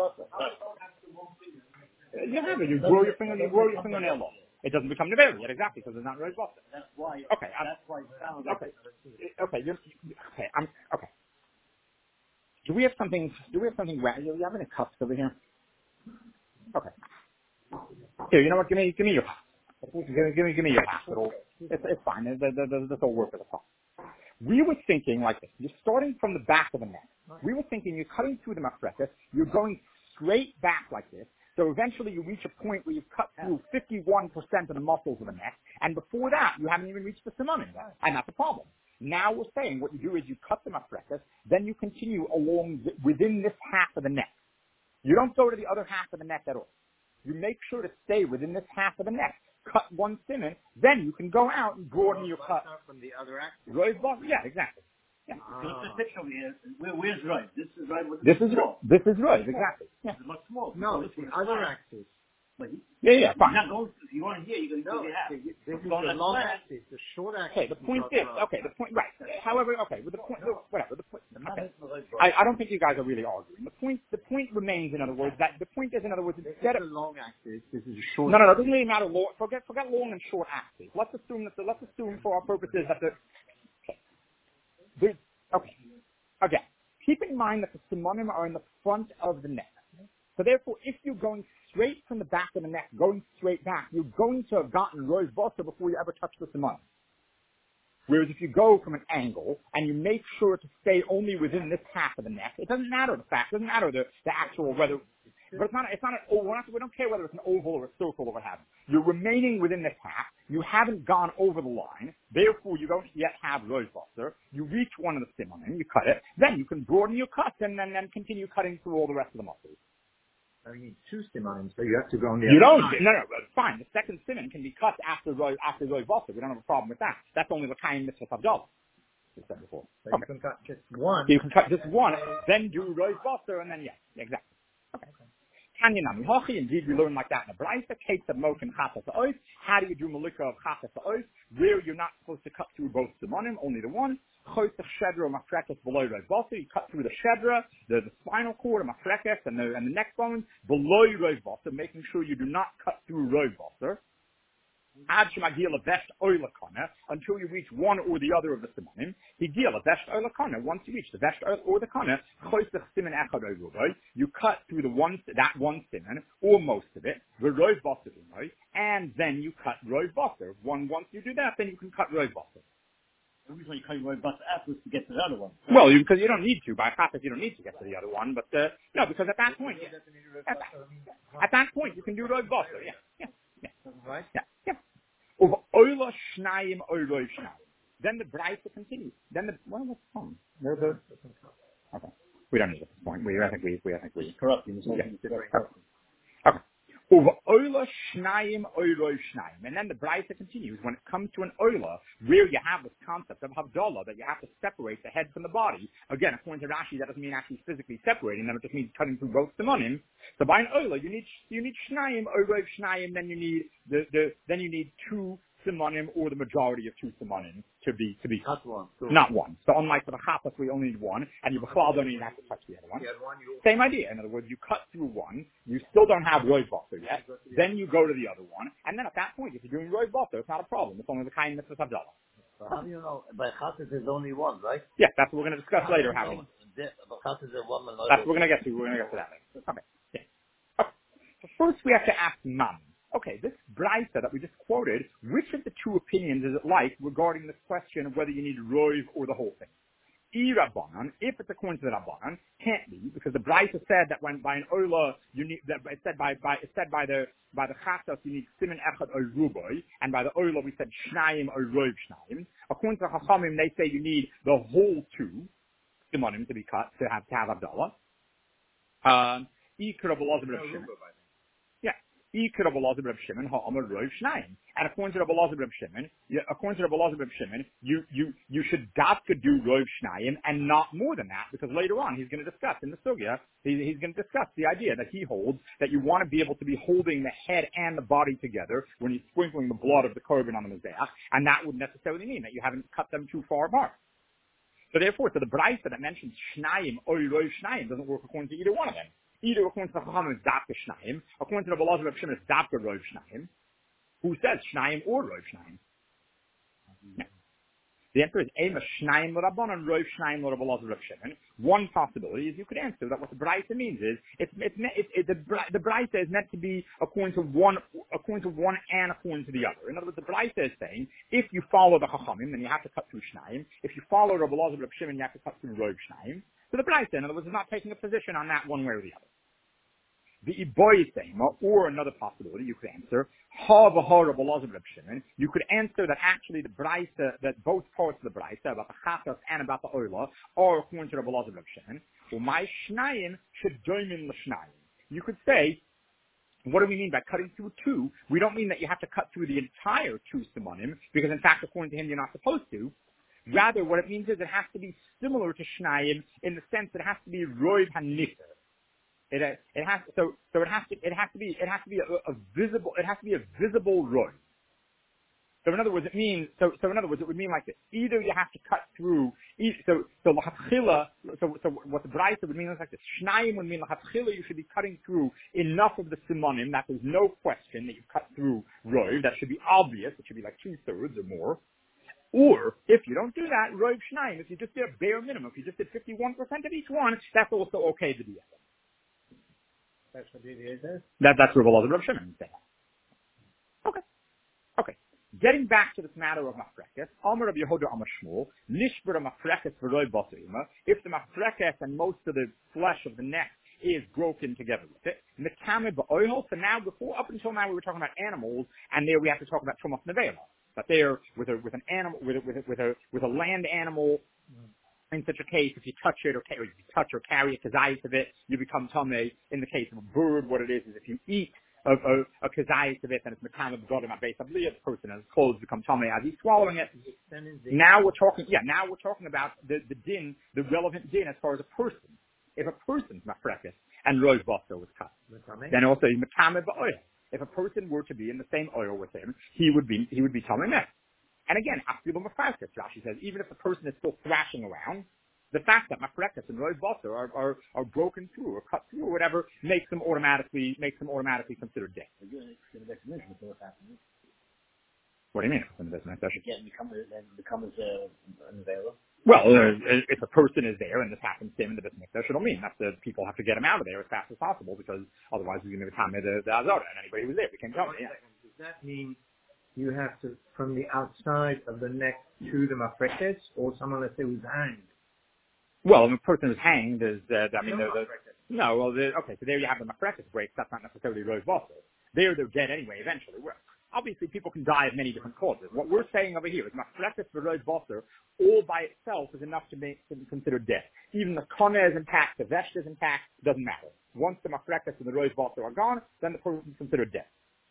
You grow your fingernail off. It doesn't become nevela yet, exactly, because it's not roiv basa. That's why. Okay. Okay. Do we have something? You have any cups over here? Okay. Here, you know what? Give me your cup. Give me your cup. It's fine. This will work with the cup. We were thinking like this. You're starting from the back of the neck. We were thinking you're cutting through the mafrekas. You're going straight back like this. So eventually you reach a point where you've cut through 51% of the muscles of the neck. And before that, you haven't even reached the simonim yet. And that's a problem. Now we're saying what you do is you cut the mafrekas, then you continue along within this half of the neck. You don't go to the other half of the neck at all. You make sure to stay within this half of the neck. Cut one siman, then you can go out and broaden your cut. From the other axis. Yeah, exactly. Yeah. Because the picture over here, where's right? This is right. This is right, exactly. Yeah. It's much smaller. No, it's the other axis. Yeah, fine. You're not going, if you want here, you're going to go half. This is the long axis, the short axis. Okay, the point is, right. However, with the point, whatever, the point, I don't think you guys are really arguing. The point remains, in other words, instead of the long axis, this is a short No, it doesn't really matter, forget long and short axis. Let's assume for our purposes that again, keep in mind that the simonim are in the front of the neck. So therefore, if you're going straight from the back of the neck, going straight back, you're going to have gotten roiv basa before you ever touch the simonim. Whereas if you go from an angle and you make sure to stay only within this half of the neck, it doesn't matter the actual whether. but it's not an oval. We don't care whether it's an oval or a circle or what have you. You're remaining within the cap. You haven't gone over the line. Therefore, you don't yet have Roshbasser. You reach one of the simonim, you cut it. Then you can broaden your cut and then continue cutting through all the rest of the muscles. So you need two simonim, so you have to go on the You other don't. side. No, it's fine. The second simon can be cut after Roshbasser. We don't have a problem with that. That's only the kind mitzvah Havdalah. We said before. So you can cut just one. You can cut just one, then do Roshbasser, and then exactly. Okay. Tanyanami Hachi, indeed we learn like that in the Brisa, Kate of Mok and Chafas Ois. How do you do Malika of Chafas Ois? Where you're not supposed to cut through both Simonim, only the one. Chosach Shedra Mafrekes below Roshbasser. You cut through the Shedra, the spinal cord, Mafrekes, and the neck bones below Roshbasser, making sure you do not cut through Roshbasser. Until you reach one or the other of the simonim. Once you reach the vesh or the kana, you cut through that one simon, or most of it, and then you cut Roshbasser. Once you do that, then you can cut Roshbasser. The reason you cut Roshbasser afterwards to get to the other one. Well, because you don't need to. By Chafetz, you don't need to get to the other one, but no, because at that point, you can do Roshbasser. Yeah. Right? Yeah. Over Oila Shnayim Oiroi Shnayim. Then the Brisa continues. Then what's the problem? Okay. We don't need it at this point. I think we corrupting. Okay. Over Oila Shnayim Oiroi Shnayim. And then the Brisa continues. When it comes to an Oila, where you have this concept of Havdalah, that you have to separate the head from the body. Again, according to Rashi, that doesn't mean actually physically separating them. It just means cutting through both simonim. So by an Oila, you need Shnayim Oiroi Shnayim. Then you need then you need two simonim or the majority of two simonim to be not one. Not one. So unlike for the Chafas, we only need one, and you b'chlal don't even have to touch the other one. Same idea. In other words, you cut through one, you still don't have Roshbasser yet, then you go to the other one, and then at that point, if you're doing Roshbasser, it's not a problem. It's only the kind mitzvah Havdalah. So how do you know? By Chafetz there's only one, right? Yeah, that's what we're going to discuss later. How By Chafetz there's one. That's what we're going to get to. We're going to get to that later. Okay. Yeah. Okay. So first we have to ask Mam. Okay, this Brisa that we just quoted, which of the two opinions is it like regarding this question of whether you need Rov or the whole thing? Rabbanan, if it's according to the Rabbanan, can't be, because the Brisa said that when by an Ola you need that it said by the Chasas you need Siman Echad or Ruboy, and by the Ola we said Shnayim or Rov Shnayim. According to the Chachamim, they say you need the whole two Simonim to be cut to have Havdalah. And according to Rabbi Elazar ben Shimon, you should dafka do Rov Shnayim and not more than that, because later on he's going to discuss in the sugya, he's going to discuss the idea that he holds that you want to be able to be holding the head and the body together when he's sprinkling the blood of the korban on the mizbeach, and that would necessarily mean that you haven't cut them too far apart. So therefore, the Brisa that mentions Shnayim or Rov Shnayim doesn't work according to either one of them. Either according to the Chachamim is Dafka Shnayim, according to the Elazar ben Shimon is Dafka Rov Shnayim. Who says Shnayim or Rov Shnayim? No. The answer is Ema Shnayim l'Rabbanan, Rov Shnayim l'Elazar ben Shimon. One possibility is you could answer that what the Brisa means is the Brisa is meant to be according to one and according to the other. In other words, the Brisa is saying if you follow the Chachamim, then you have to cut through Shnayim. If you follow Rabbi Elazar ben Shimon, you have to cut through Rov Shnayim. So the Brisa, in other words, is not taking a position on that one way or the other. The Iboyisema, or another possibility, you could answer, you could answer that actually the Brisa, that both parts of the Brisa, about the Chafas and about the Oila, are according to Rabbi Elazar ben Shimon. My Shnayim should doimin l'Shnayim. You could say, what do we mean by cutting through two? We don't mean that you have to cut through the entire two simonim, because in fact, according to him, you're not supposed to. Rather, what it means is it has to be similar to Shnayim in the sense that it has to be Rov HaNifer. It has to be a visible Rov. So in other words, it means it would mean like this. Either you have to cut through. So what the Brisa would mean is like this. Shnayim would mean l'hatchila you should be cutting through enough of the simonim that there's no question that you cut through Rov. That should be obvious. It should be like 2/3 or more. Or, if you don't do that, Rov Shnayim, if you just did a bare minimum, if you just did 51% of each one, that's also okay to do that. That's what it is. That's Rabbi Elazar ben Shimon saying. Okay. Getting back to this matter of Mafrekes, Amar Rabbi Yehuda Amar Shmuel, Nishbar Mafrekes v'Rov Basar Ima, if the Mafrekes and most of the flesh of the neck is broken together with it. Metame ba'oil. So now, up until now, we were talking about animals, and there we have to talk about Trumas Nevela. But there, with an animal, with a land animal, in such a case, if you touch it or you carry a kazayis of it, you become tameh. In the case of a bird, what it is if you eat a kazayis of it, then it's metame b'godim ha'beis habliyah. The person and his clothes become tameh as he's swallowing it. Now we're talking about the din, the relevant din as far as a person. If a person's mafrekes and rosh basar was cut, then also he's metame ba'oil. If a person were to be in the same oil with him, he would be tameh meh. And again, Rashi says, even if the person is still thrashing around, the fact that mafrekes and rosh basar are broken through or cut through or whatever makes them automatically considered dead. What do you mean? Again, becomes unavailable. Well, if a person is there and this happens to him in the Beit Mikdash, it'll mean that the people have to get him out of there as fast as possible because otherwise he's going to be tameh the Azara and anybody who was there became tameh. Yeah. Does that mean you have to, from the outside of the neck to the mafrekes, or someone, let's say, was hanged? Well, if a person is hanged, so there you have the mafrekes breaks. That's not necessarily rosh basar. They're dead anyway, eventually. Well, obviously, people can die of many different causes. What we're saying over here is mafrekes for rosh basar, all by itself is enough to make them considered dead. Even the koneh is intact, the vesh is intact, doesn't matter. Once the mafrekes and the rosh basar are gone, then the person is considered dead.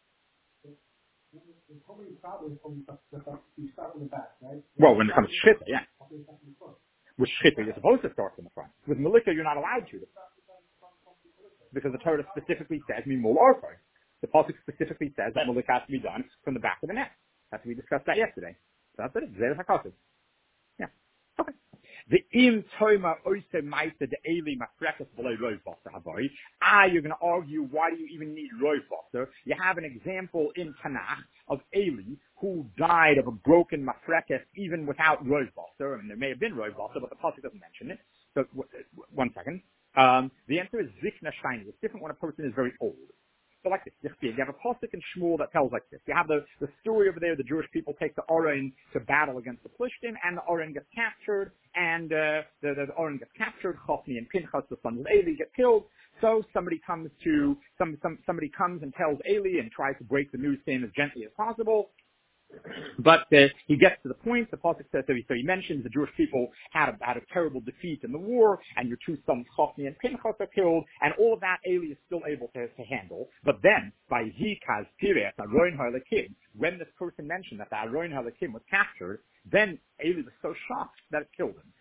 Well, when it comes to shita, yeah. With shita, you're supposed to start from the front. With malika, you're not allowed to. Because the Torah specifically says, mimul orfoi. The pasuk specifically says that malika has to be done from the back of the neck. That's we discussed that yesterday. So that's it. Zeh hakasif. Yeah. Okay. The im toima oise maisa de eli mafrekes below rosh basar havoy. You're going to argue, why do you even need rosh basar? You have an example in Tanakh of Eli who died of a broken mafrekes even without rosh basar. I mean, there may have been rosh basar, but the pasuk doesn't mention it. So, one second. The answer is zikna shiny. It's different when a person is very old. So like this, you have a pasuk in Shmuel that tells like this. You have the story over there, the Jewish people take the Oren to battle against the Plishtim, and the Oren gets captured, and the Oren gets captured, Chofni and Pinchas, the sons of Eli, get killed. So somebody comes and tells Eli and tries to break the news to him as gently as possible. But he gets to the point. The pasuk says so. He mentions the Jewish people had a terrible defeat in the war, and your two sons Chofni and Pinchas are killed, and all of that Eli is still able to handle. But then by Zikaz Tires Aron HaLekim, when this person mentioned that the Aron HaLekim was captured, then Eli was so shocked that it killed him.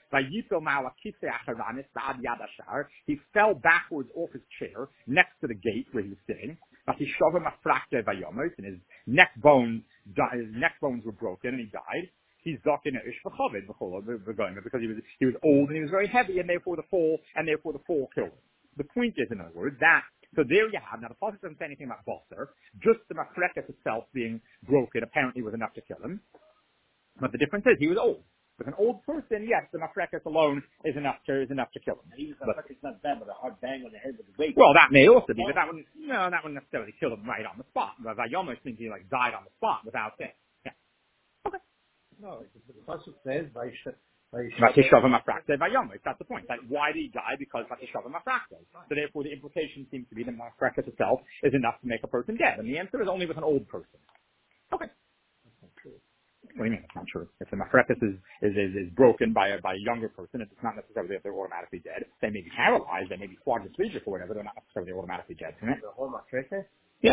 He fell backwards off his chair next to the gate where he was sitting. And his neck bones were broken, and he died. He's zaken because he was old and he was very heavy, and therefore the fall killed him. The point is, in other words, that so there you have. Now the pasuk doesn't say anything about basar. Just the mafrekes itself being broken apparently was enough to kill him. But the difference is he was old. With an old person, yes, the mafrekes alone is enough to kill him. He was not bad, but a hard bang on the head with the weight. Well, that may also be, but that wouldn't necessarily kill him right on the spot. But Vayomer seems he died on the spot without that. Yeah. Okay. No, the pasuk says Vatishav mafrakte Vayomer. That's the point. That why did he die? Because Vatishav mafrakte. So therefore, the implication seems to be that mafrekes itself is enough to make a person dead, and the answer is only with an old person. Okay. What do you mean? It's not true. If the mafrekes is broken by a younger person, it's not necessarily that they're automatically dead. They may be paralyzed, they may be quadriplegic or whatever. They're not necessarily automatically dead. Isn't it? The whole mafrekes? Yeah.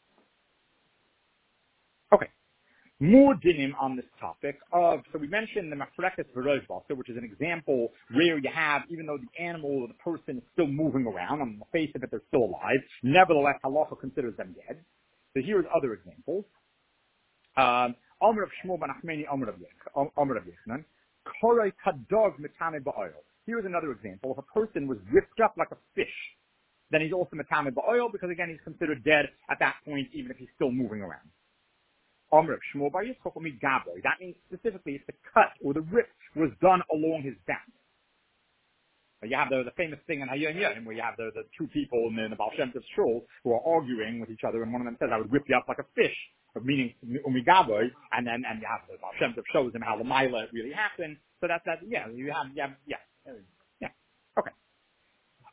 Okay. More dinim on this topic of, so we mentioned the mafrekes v'rosh basar, which is an example where you have, even though the animal or the person is still moving around, on the face of it they're still alive, nevertheless halacha considers them dead. So here's other examples. Omer of Shmuel ben Achmeni, Omer of Yechanan, Korei kadog metame ba'oil. Here's another example. If a person was ripped up like a fish, then he's also metame ba'oil because again he's considered dead at that point, even if he's still moving around. Omer of Shmuel bar Yitzchok Gaboy. That means specifically if the cut or the rip was done along his back. You have the famous thing in Hayom Yom where you have the two people in the Baal Shem Tov shul who are arguing with each other, and one of them says, "I would rip you up like a fish," meaning umigaboy, and you have the Baal Shem Tov shows him how the Maila really happened. So that's that. Yeah, you have. Okay.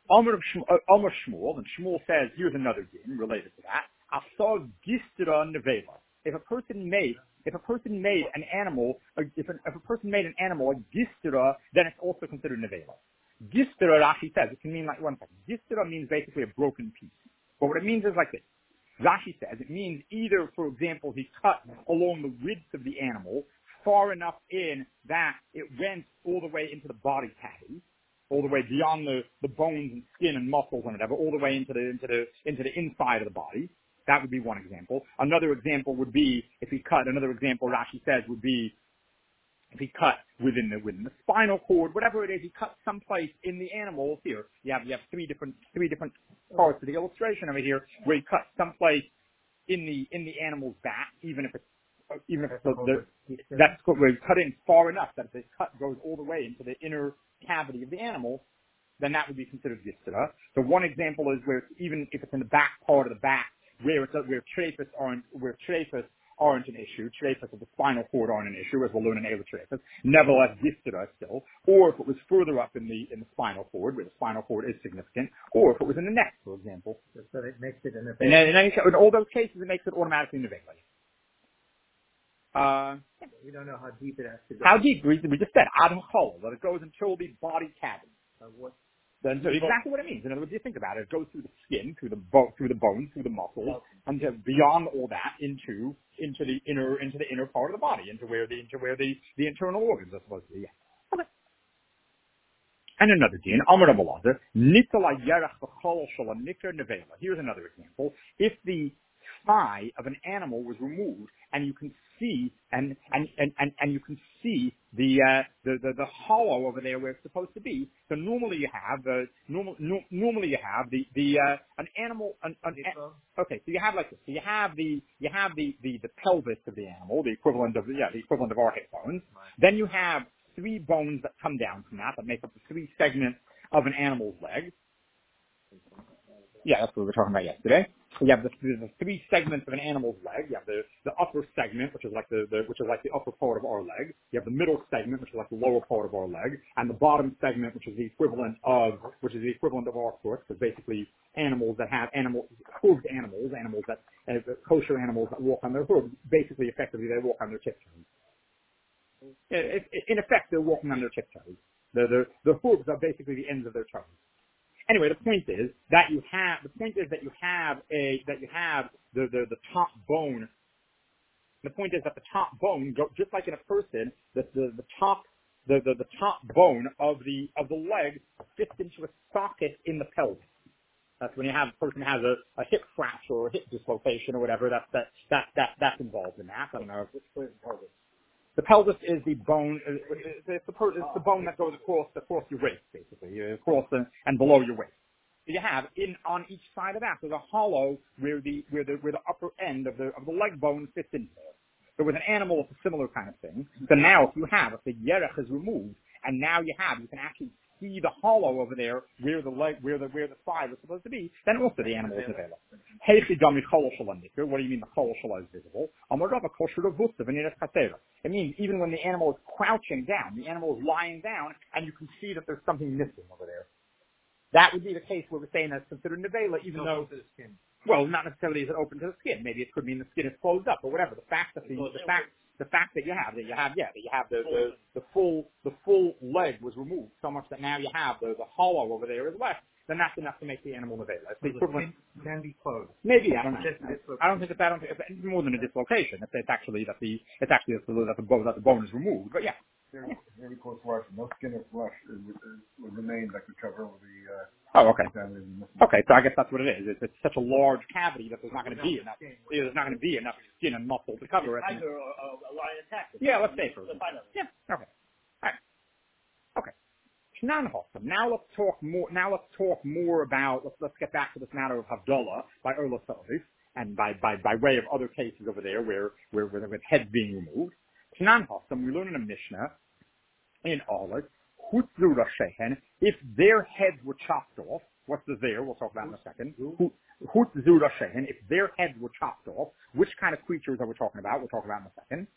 Amr Shmuel, and Shmuel says, here's another din related to that. Asar gistra nevela. If a person made an animal a gistra, then it's also considered nevela. Gistra, Rashi says, it can mean like, one second. Gistra means basically a broken piece. But what it means is like this. Rashi says it means either, for example, he cut along the width of the animal far enough in that it went all the way into the body cavity, all the way beyond the bones and skin and muscles and whatever, all the way into the inside of the body. That would be one example. Another example would be another example Rashi says would be if he cut within the spinal cord, whatever it is, he cut someplace in the animal. Here you have three different parts of the illustration over here where he cut someplace in the animal's back, even if it's that's where you cut in far enough that if the cut goes all the way into the inner cavity of the animal, then that would be considered gistra. So one example is where even if it's in the back part of the back, where trephus aren't an issue, trephus of the spinal cord aren't an issue, as we'll learn in Eila trephus. Nevertheless, gistra still. Or if it was further up in the spinal cord, where the spinal cord is significant, or if it was in the neck, for example. So it makes it an in all those cases, it makes it automatically nevela. We don't know how deep it has to go. How deep? We just said adam chol, that it goes until the body cavity. Then so exactly what it means. In other words, you think about it. It goes through the skin, through the bones, through the muscles, and beyond all that into the inner part of the body, into where the internal organs are supposed to be. Yeah. Okay. And another din, Amar Rav Elazar, nitala yerach b'chol shel nikra nevela. Here's another example. If the thigh of an animal was removed, and you can see and you can see the hollow over there where it's supposed to be. So normally you have an animal. Okay, so you have like this. So you have the pelvis of the animal, the equivalent of our hip bones. Then you have three bones that come down from that make up the three segments of an animal's leg. Yeah, that's what we were talking about yesterday. You have the three segments of an animal's leg. You have the upper segment, which is like the upper part of our leg. You have the middle segment, which is like the lower part of our leg, and the bottom segment, which is the equivalent of our foot. Because basically, animals that have hooved animals that kosher animals that walk on their hooves, basically, effectively, they walk on their tiptoes. In effect, they're walking on their tiptoes. The hooves are basically the ends of their toes. Anyway, the point is that you have the top bone. The point is that the top bone, just like in a person, the top bone of the leg fits into a socket in the pelvis. That's when a person has a hip fracture or a hip dislocation or whatever. That's involved in that. I don't know. The pelvis is the bone. It's the bone that goes across your waist, basically, across and below your waist. So you have on each side of that, there's a hollow where the upper end of the leg bone fits in there. So with an animal, it's a similar kind of thing. So now, if the yerech is removed, and now you can actually see the hollow over there where the thigh was supposed to be, then also the animal is available. What do you mean the chol shela is visible? It means even when the animal is crouching down, the animal is lying down, and you can see that there's something missing over there. That would be the case where we're saying that's considered nevela, even though, well, not necessarily is it open to the skin. Maybe it could mean the skin is closed up, or whatever. The fact that you have the full leg was removed, so much that now you have the hollow over there is left, then that's enough to make the animal nevela. It's the equivalent. Can be closed. Maybe, I don't know. I don't think it's more than a dislocation. It's actually that the bone is removed. But yeah. Very close flesh. No skin or flesh would remain that could cover over the. Oh, okay. Okay, so I guess that's what it is. It's such a large cavity that there's not going to be enough. There's not going to be enough skin and muscle to cover it. Yeah, let's say for. Yeah. Okay. All right. Okay. Now let's talk more about. Let's get back to this matter of Havdalah by Erla Sullivan and by way of other cases over there where with heads being removed. We learn in a Mishnah in Aleph, if their heads were chopped off, what's the there? We'll talk about in a second. If their heads were chopped off, which kind of creatures are we talking about? We'll talk about in a second.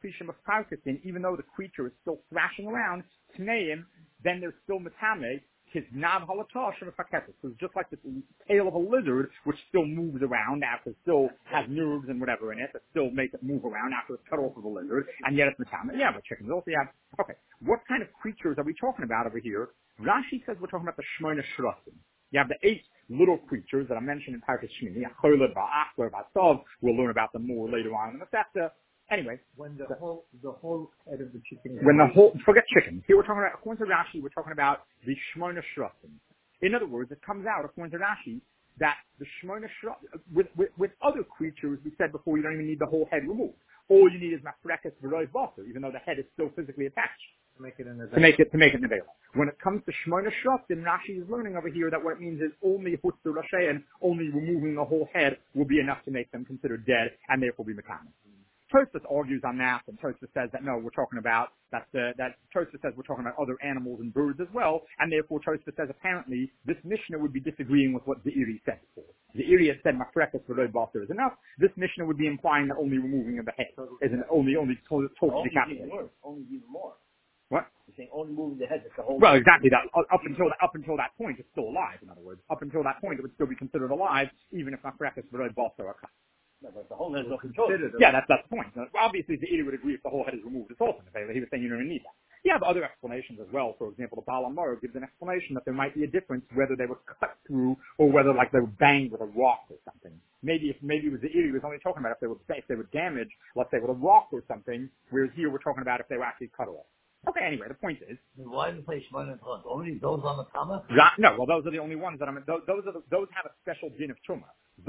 Even though the creature is still thrashing around, then they're still metame, his nav halatosh and faketis. So it's just like this tail of a lizard, which still moves around after it still has nerves and whatever in it that still make it move around after it's cut off of a lizard, and yet it's metameh. Yeah, but chickens also have. Okay, what kind of creatures are we talking about over here? Rashi says we're talking about the Shmona Shrasim. You have the 8 little creatures that I mentioned in Parashat Shmini, Cholad, Va'achler, Va'tov. We'll learn about them more later on in the Masechta. Anyway, when the whole head of the chicken. Forget chicken. Here we're talking about, according to Rashi, we're talking about the Shmona Shrasim. In other words, it comes out, according to Rashi, that the Shmona Shrasim, with other creatures, we said before, you don't even need the whole head removed. All you need is Mafrekas V'roi Basar, even though the head is still physically attached. To make it an Nevela. When it comes to Shmona Shrasim, Rashi is learning over here that what it means is only Hutzur Rashay and only removing the whole head will be enough to make them considered dead and therefore be Mekana. Tosfos argues on that, and Tosfos says that no, we're talking about Tosfos says we're talking about other animals and birds as well, and therefore Tosfos says apparently this Mishnah would be disagreeing with what the Iri said before. The Iri had said Mafrekas V'roi Basar is enough. This Mishnah would be implying that only removing of the head is only total decapitation. Only even more. What? You're saying only moving the head. That's the whole. Well, exactly that. Up until that point, it's still alive. In other words, up until that point, it would still be considered alive, even if Mafrekas V'roi Basar are cut. No, but the whole head is not considered. Yeah, that's the point. Now, obviously, the Iri would agree if the whole head is removed. It's also Nevela. He was saying you don't need that. You have other explanations as well. For example, the Baal HaMoreh gives an explanation that there might be a difference whether they were cut through or whether like they were banged with a rock or something. Maybe it was the Iri was only talking about if they were damaged, let's say with a rock or something, whereas here we're talking about if they were actually cut off. Okay, anyway, the point is. Why do you say Shmona and Tchot? Only those on the Tama? No, well, those are the only ones that those have a special din of Truma.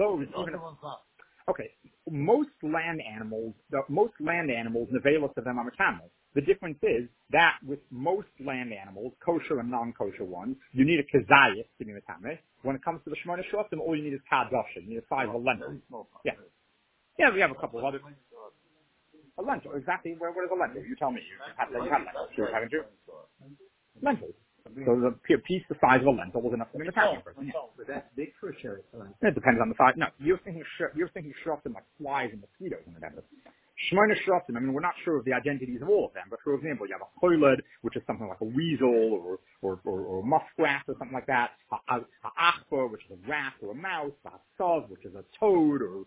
Okay, most land animals, Nevelos of them are Metamal. The difference is that with most land animals, kosher and non-kosher ones, you need a kezayis to be Metameh. When it comes to the Shmona Shrasim, all you need is kadosha. You need a size of a lentil. Yeah. Yeah, we have a couple of others. A lentil, exactly. What is a lentil? You tell me. You have lentils, sure, haven't you? Lentils. So the piece the size of a lentil was enough to be Metameh person. Yeah. But that's big for a cherry. It depends on the size. No, you're thinking Shrasim like flies and mosquitoes and whatever. Shmona Shrasim, I mean, we're not sure of the identities of all of them, but for example, you have a Cholad, which is something like a weasel or a muskrat or something like that, a Achba, which is a rat or a mouse, a Sav, which is a toad or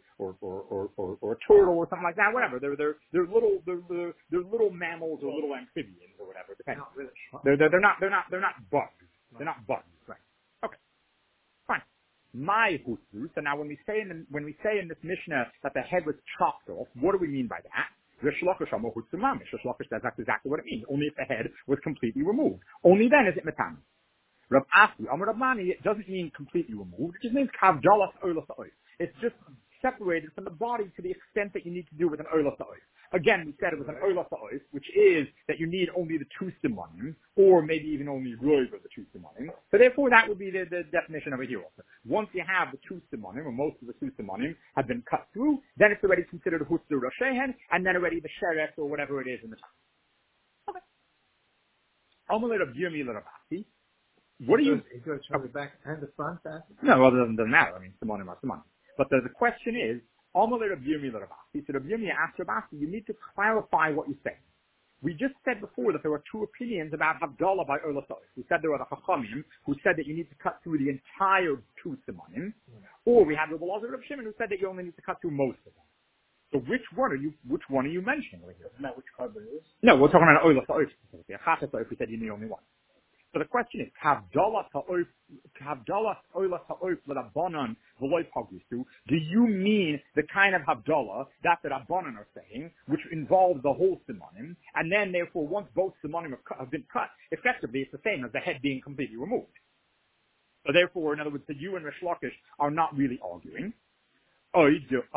a turtle or something like that, whatever. They're little mammals or little amphibians or whatever, depending. They're not bugs. They're not bugs, right? Okay. Fine. My husu. So now when we say in this Mishnah that the head was chopped off, what do we mean by that? Rish Lakish says that's exactly what it means. Only if the head was completely removed. Only then is it metam. Rav Asi, Amar Rav Mani, it doesn't mean completely removed. It just means kavdalas olas ois. It's just separated from the body to the extent that you need to do with an olas ois. Again, we said it was an olas ois, which is that you need only the two simonim, or maybe even only roiv of the two simonim. So therefore, that would be the definition over here also. Once you have the two simonim, or most of the two simonim, have been cut through, then it's already considered a hutzur roshehen, and then already the sheretz or whatever it is in the top. Okay. Amalei Rav Yirmi l'Ravasi. What do you? It goes from the back and the front. No, well, it doesn't matter. I mean, simonim are simonim. But the question is, Amalei Rav Yirmi l'Ravasi. So Rav Yirmi asked Ravasi, you need to clarify what you're saying. We just said before that there were two opinions about Havdalah by Olas Ois. We said there were the Chachamim who said that you need to cut through the entire two simonim, or we had Rabbi Elazar Rav Shimon who said that you only need to cut through most of them. So which one are you mentioning over here? Not which carbon it is. No, we're talking about Olas Ois specifically. A Chatas Ois, we said you need only one. So the question is, do you mean the kind of Havdalah that the Rabbanan are saying, which involves the whole simonim, and then therefore once both simonim have been cut, effectively it's the same as the head being completely removed. So therefore, in other words, you and Rish Lakish are not really arguing. Or maybe you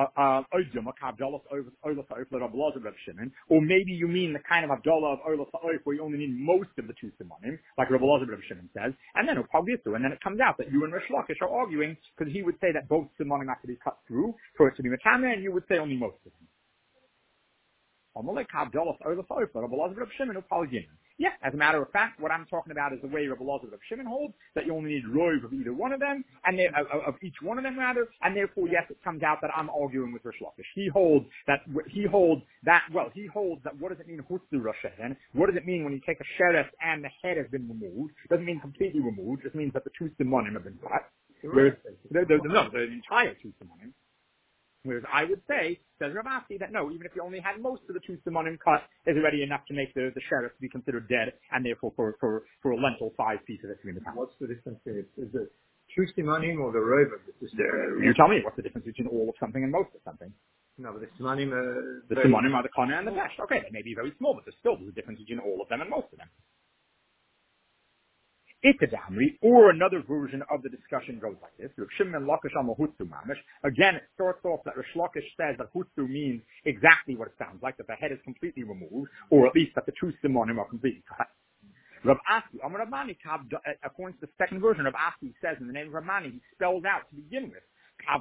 mean the kind of Havdalah of Olas Ha'oif where you only need most of the two simonim, like Rabbi Elazar Rav Shimon says, and then it comes out that you and Rish Lakish are arguing because he would say that both simonim have to be cut through for it to be metameh, and you would say only most of them. Yeah, as a matter of fact, what I'm talking about is the way Rabbi Elazar of Shimon holds, that you only need rov of either one of them, and of each one of them rather, and therefore, yes, it comes out that I'm arguing with Rish Lakish. He holds that, what does it mean, Hutzu Rashen? What does it mean when you take a sheriff and the head has been removed? It doesn't mean completely removed, it just means that the two simonim have been cut. Whereas, the entire two simonim. Whereas I would say, says Rav Asi, that no, even if you only had most of the two simonim cut, is already enough to make the sheriff to be considered dead, and therefore for a lentil size piece of it to be in the town. What's the difference here? Is it two simonim or the rov of the You tell me what's the difference between all of something and most of something. No, but the simonim are... The simonim are the kana and the dash. Okay, they may be very small, but there's a difference between all of them and most of them. Itadamri, or another version of the discussion goes like this. Again, it starts off that Rish Lakish says that Hutsu means exactly what it sounds like, that the head is completely removed, or at least that the two simonim are completely cut. Rav Asi, according to the second version, Rav Asi says in the name of Ramani, he spells out to begin with,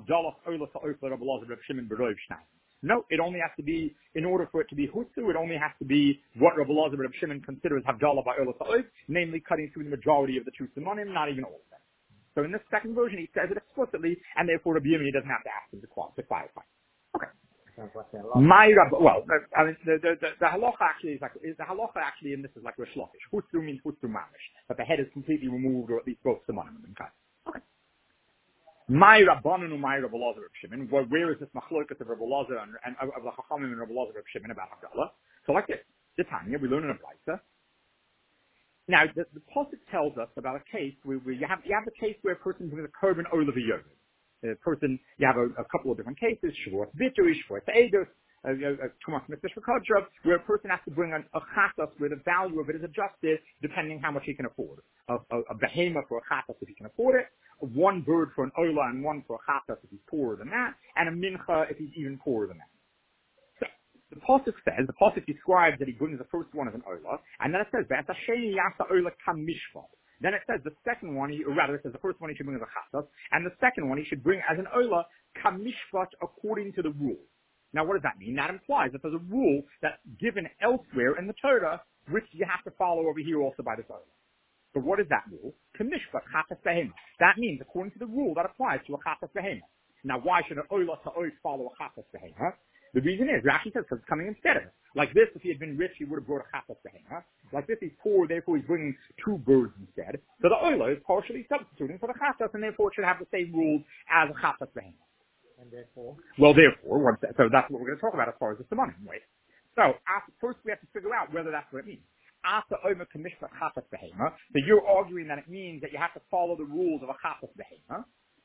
no, it only has to be, in order for it to be Hutsu, it only has to be what Rabbi Elazar Reb Shimon considers Havdalah by Ola Sa'oif, namely cutting through the majority of the two simonim, not even all of them. So in this second version, he says it explicitly, and therefore Rabbi Yirmiyah doesn't have to ask him to clarify. Okay. The halacha actually in this is like Rish Lakish. Hutsu means Hutsu mamish, that the head is completely removed, or at least both simonim have been cut. Okay. My Rabbanon and my Rabbi Elazar Reb Shimon. Where is this machlokas of Rabbi Elazar and of the Chachamim and Rabbi Elazar Reb Shimon about Havdalah? So like this, the Tanya, we learn in a brayta. Now the pasuk tells us about a case where you have the case where a person brings a korban ola v'yored. The person, you have a couple of different cases, Shavuot Bitur, Shavuot Eidos, Tumas Mitzvah Shvachadra, where a person has to bring a chatas where the value of it is adjusted depending how much he can afford. A behemoth for a chatas if he can afford it, one bird for an ola and one for a chatas if he's poorer than that, and a mincha if he's even poorer than that. So, the pasuk describes that he brings the first one as an ola, and then it says, V'et hasheni yasa ola kam mishvat. Then it says the second one, it says the first one he should bring as a chatas, and the second one he should bring as an ola kam mishvat according to the rule. Now what does that mean? That implies that there's a rule that's given elsewhere in the Torah, which you have to follow over here also by this ola. But what is that rule? Kamishvat chatas behema. That means, according to the rule, that applies to a chatas behema. Now, why should an oila ta'oid follow a chatas behema? The reason is, Rashi says, because it's coming instead of it. Like this, if he had been rich, he would have brought a chatas behema. Like this, he's poor, therefore he's bringing two birds instead. So the oila is partially substituting for the chatas, and therefore it should have the same rules as a chatas behema. And therefore? Well, therefore, so that's what we're going to talk about as far as the simonim. Wait. So, first we have to figure out whether that's what it means. After Omer Kamishpat Chatas Behema, so you're arguing that it means that you have to follow the rules of a Chatas Behema.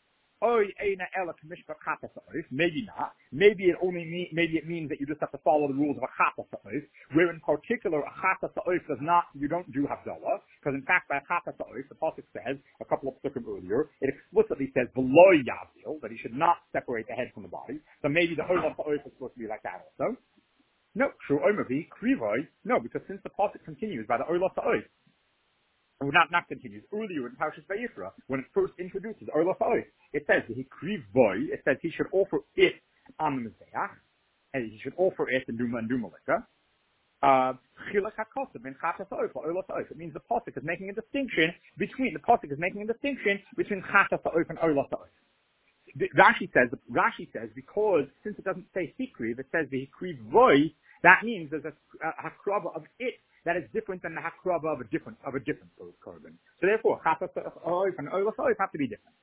Maybe not. Maybe it means that you just have to follow the rules of a Chatas Ha'oif, where in particular a Chatas Ha'oif does not, you don't do Havdalah, because in fact by a Chatas Ha'oif, the pasuk says, a couple of psukim earlier, it explicitly says, V'lo Yavdil, that he should not separate the head from the body. So maybe the Olam Ha'oif is supposed to be like that also. No, true Omervi, Krivoi, no, because since the pasuk continues by the Ola Sa'oif, or not continues, earlier in Parashas Vayikra, when it first introduces Ola Sa'oif, it says that he Krivoi, it says he should offer it on the Mizbeach, and he should offer it in Duma and Dumalika. It means the pasuk is making a distinction between Chatas Sa'oif and Ola Sa'oif. Rashi says, because since it doesn't say Hikriv, it says the Hikriv Voi, that means there's a hakrava of it that is different than the hakrava of a different korban. So therefore, Chatas Sa'oif and Ola Sa'oif have to be different.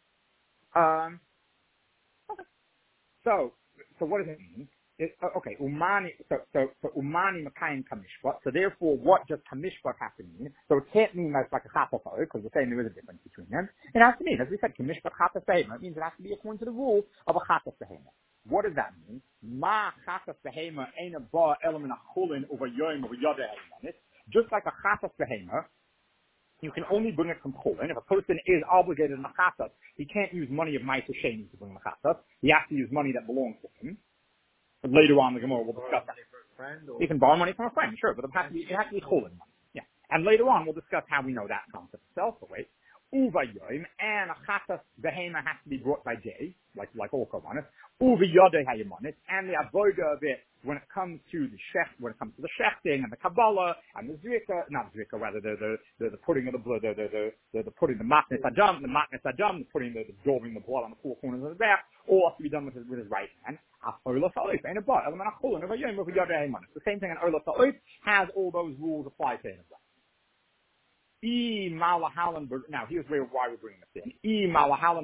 Okay. So what does it mean? Umani Makayim Kamishpat. So therefore, what does Kamishpat have to mean? So it can't mean that's like a Chatas Ha'oif, because we're saying there is a difference between them. It has to mean, as we said, Kamishpat Chatas Behema. It means it has to be according to the rule of a Chatas Behema. What does that mean? Ma Chatas Behema ain't a ba element of chulin over yoim over yada element. Just like a Chatas Behema, you can only bring it from chulin. If a person is obligated in a Chatas, he can't use money of Ma'aser Sheni to bring the Chatas. He has to use money that belongs to him. But later on, the Gemara will discuss that. You can borrow money from a friend, sure, but it has to be chulin money. Yeah. And later on, we'll discuss how we know that concept itself. But wait. uva yom, and a chatas behema has to be brought by day, like all korbanos, uva yodei hayamonis, and the avoda of it when it comes to the shechting and the kabbalah and the zvika, rather the putting of the blood, the putting the matnes adam, the putting the daubing the blood on the four corners of the back, all has to be done with his right hand. The same thing in Ola Sa'oif has all those rules applied to him as well. Now, here's why we're bringing this in.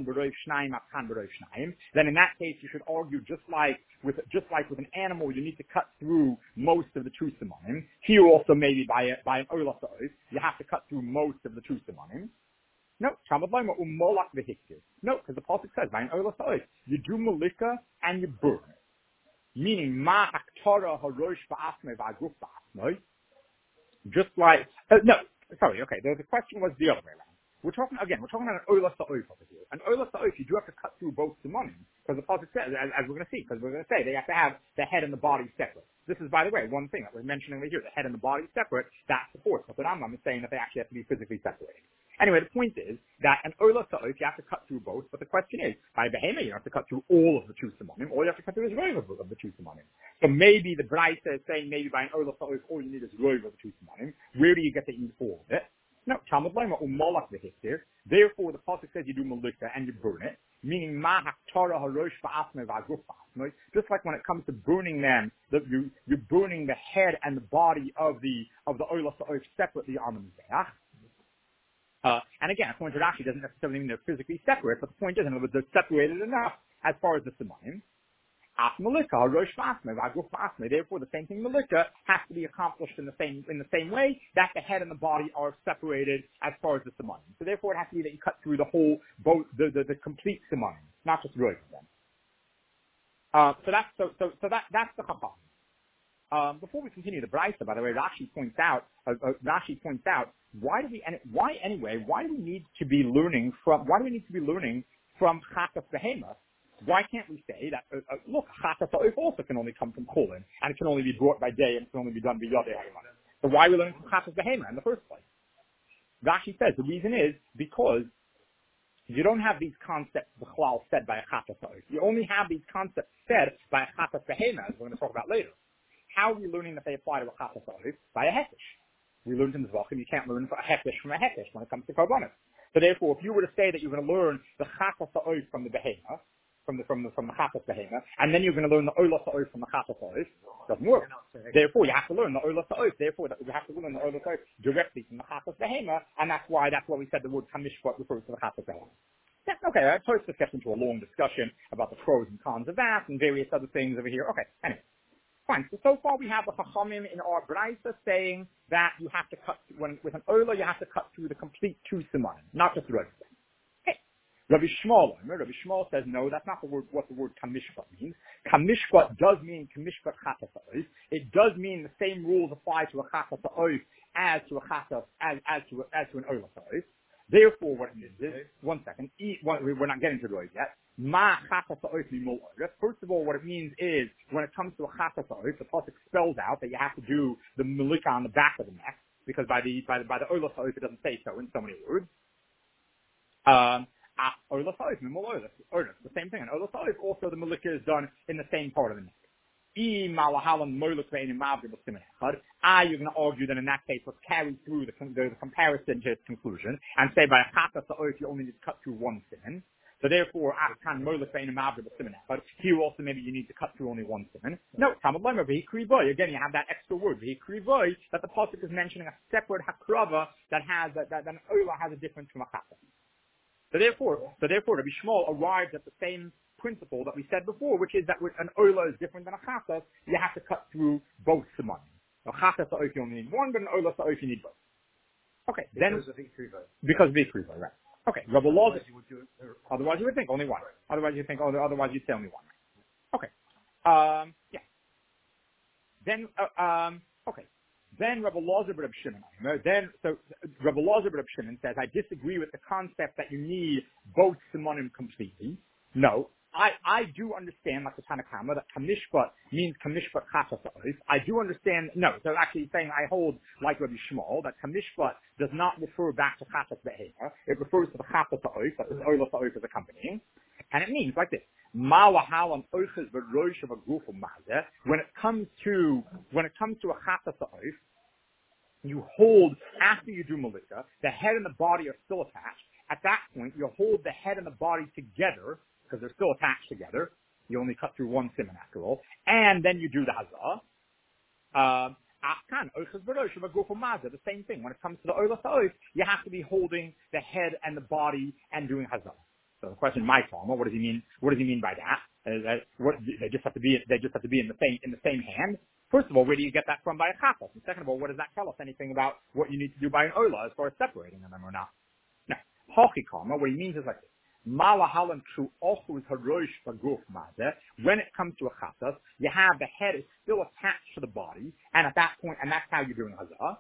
Then in that case, you should argue just like with an animal, you need to cut through most of the two simonim. Here also, maybe by an Ola Sa'oif, you have to cut through most of the two simonim. No, because the pasuk says by an Ola Sa'oif, you do malika and you burn it. Meaning, ma haktara harosh ba'asme v'aguf ba'asme. Just like, the question was the other way around. We're talking about an Ola Sa'oif over here. An Ola Sa'oif, you do have to cut through both simonim, because the pasuk says, as we're going to see, they have to have the head and the body separate. This is, by the way, one thing that we're mentioning over here, the head and the body separate, that supports. But the Rambam is saying that they actually have to be physically separated. Anyway, the point is that an Ola Sa'oif, you have to cut through both, but the question is, by Behema, you have to cut through all of the two simonim, or you have to cut through his rov of the two simonim. So maybe the Braisa is saying maybe by an Ola Sa'oif, all you need is rov of the two simonim. Where do you get to eat all of it? No, Talmud Lema, Molach v'Hiktir. Therefore, the pasuk says you do malika and you burn it, meaning ma haktara harosh ba'asme v'aguf ba'asme. Just like when it comes to burning them, you're burning the head and the body of the Ola Sa'oif separately on the mizbeach. And again, according to Rashi, doesn't necessarily mean they're physically separate, but the point is, in other words, they're separated enough as far as the simonim. Therefore, the same thing malika has to be accomplished in the same way that the head and the body are separated as far as the simonim. So therefore, it has to be that you cut through the complete simonim, not just roiv of them. So that's the chacham. Before we continue the Braisa, by the way, Rashi points out why do we need to be learning from chatas behema? Why can't we say that, look, chatas ha'oif also can only come from chulin, and it can only be brought by day, and it can only be done by yodei hayman. So why are we learning from chatas behema in the first place? Rashi says the reason is because you don't have these concepts b'chlal said by a chatas ha'oif. You only have these concepts said by a chatas behema, as we're going to talk about later. How are we learning that they apply to a chatas ha'oif? By a hekesh. We learned in the Zvachim, you can't learn a hekesh from a hekesh when it comes to korbanos. So therefore, if you were to say that you're going to learn the chatas ha'oif from the behema, from the chatas behema, and then you're going to learn the Ola Sa'oif from the chatas ha'oif, doesn't work. Therefore, you have to learn the Ola Sa'oif. Therefore, you have to learn the Ola Sa'oif directly from the chatas behema, and that's why we said the word kamishpat refers to the chatas behema. Okay, that first gets into a long discussion about the pros and cons of that and various other things over here. Okay, anyway. Fine. So far we have the Chachamim in our Braisa saying that you have to cut, with an Ola, you have to cut through the complete two simonim, not just the road. Okay. Rabbi Shmuel says, no, that's not what the word kamishpat means. Kamishpat does mean kamishpat chatas ha'oif. It does mean the same rules apply to a chatas ha'oif as to an Ola Sa'oif. Therefore, what it means is, one second, we're not getting to the road yet. First of all, what it means is, when it comes to a chatas ha'oif, the pasuk spells out that you have to do the malika on the back of the neck, because by the Ola Sa'oif it doesn't say so in so many words. Ola Sa'oif, the same thing. And Ola Sa'oif also the malika is done in the same part of the neck. You're going to argue that in that case, let's carry through the comparison to its conclusion and say by a chatas ha'oif you only need to cut through one sin. So therefore, here also maybe you need to cut through only one sin. No, again you have that extra word, that the pasuk is mentioning a separate hakrava that an ola has a difference from a chatas. So therefore, Rabbi Shmuel arrived at the same principle that we said before, which is that when an ola is different than a chatas, you have to cut through both simonim. A chatas ha'oif you only need one, but an ola ha'oif you need both. Okay, because of Vikriva, right? Okay, Rabbi Loza. Otherwise you would think only one. Otherwise you'd say only one. Okay. Yeah. Then Rabbi Loza B'Rab Shimon. Rabbi Loza B'Rab Shimon says, I disagree with the concept that you need both simonim completely. No. I do understand, like the Tanakama, that kamishpat means kamishpat chatas ha'oif. I do understand, no, so actually saying I hold, like Rabbi Shmuel, that kamishpat does not refer back to chatas behema. It refers to the chatas ha'oif, that this oilas ha'oif is accompanying. And it means like this. When it comes to a chatas ha'oif, you hold, after you do malika, the head and the body are still attached. At that point, you hold the head and the body together, because they're still attached together. You only cut through one siman after all. And then you do the hazah. The same thing. When it comes to the oilas ha'oif, you have to be holding the head and the body and doing hazah. So the question, my Talmud, what does he mean? What does he mean by that? They just have to be in the same hand. First of all, where do you get that from by a chatas? And second of all, what does that tell us anything about what you need to do by an oila as far as separating them or not? Now, hachikama, what he means is like this. When it comes to a chatas, you have the head is still attached to the body, and at that point, and that's how you're doing hazah.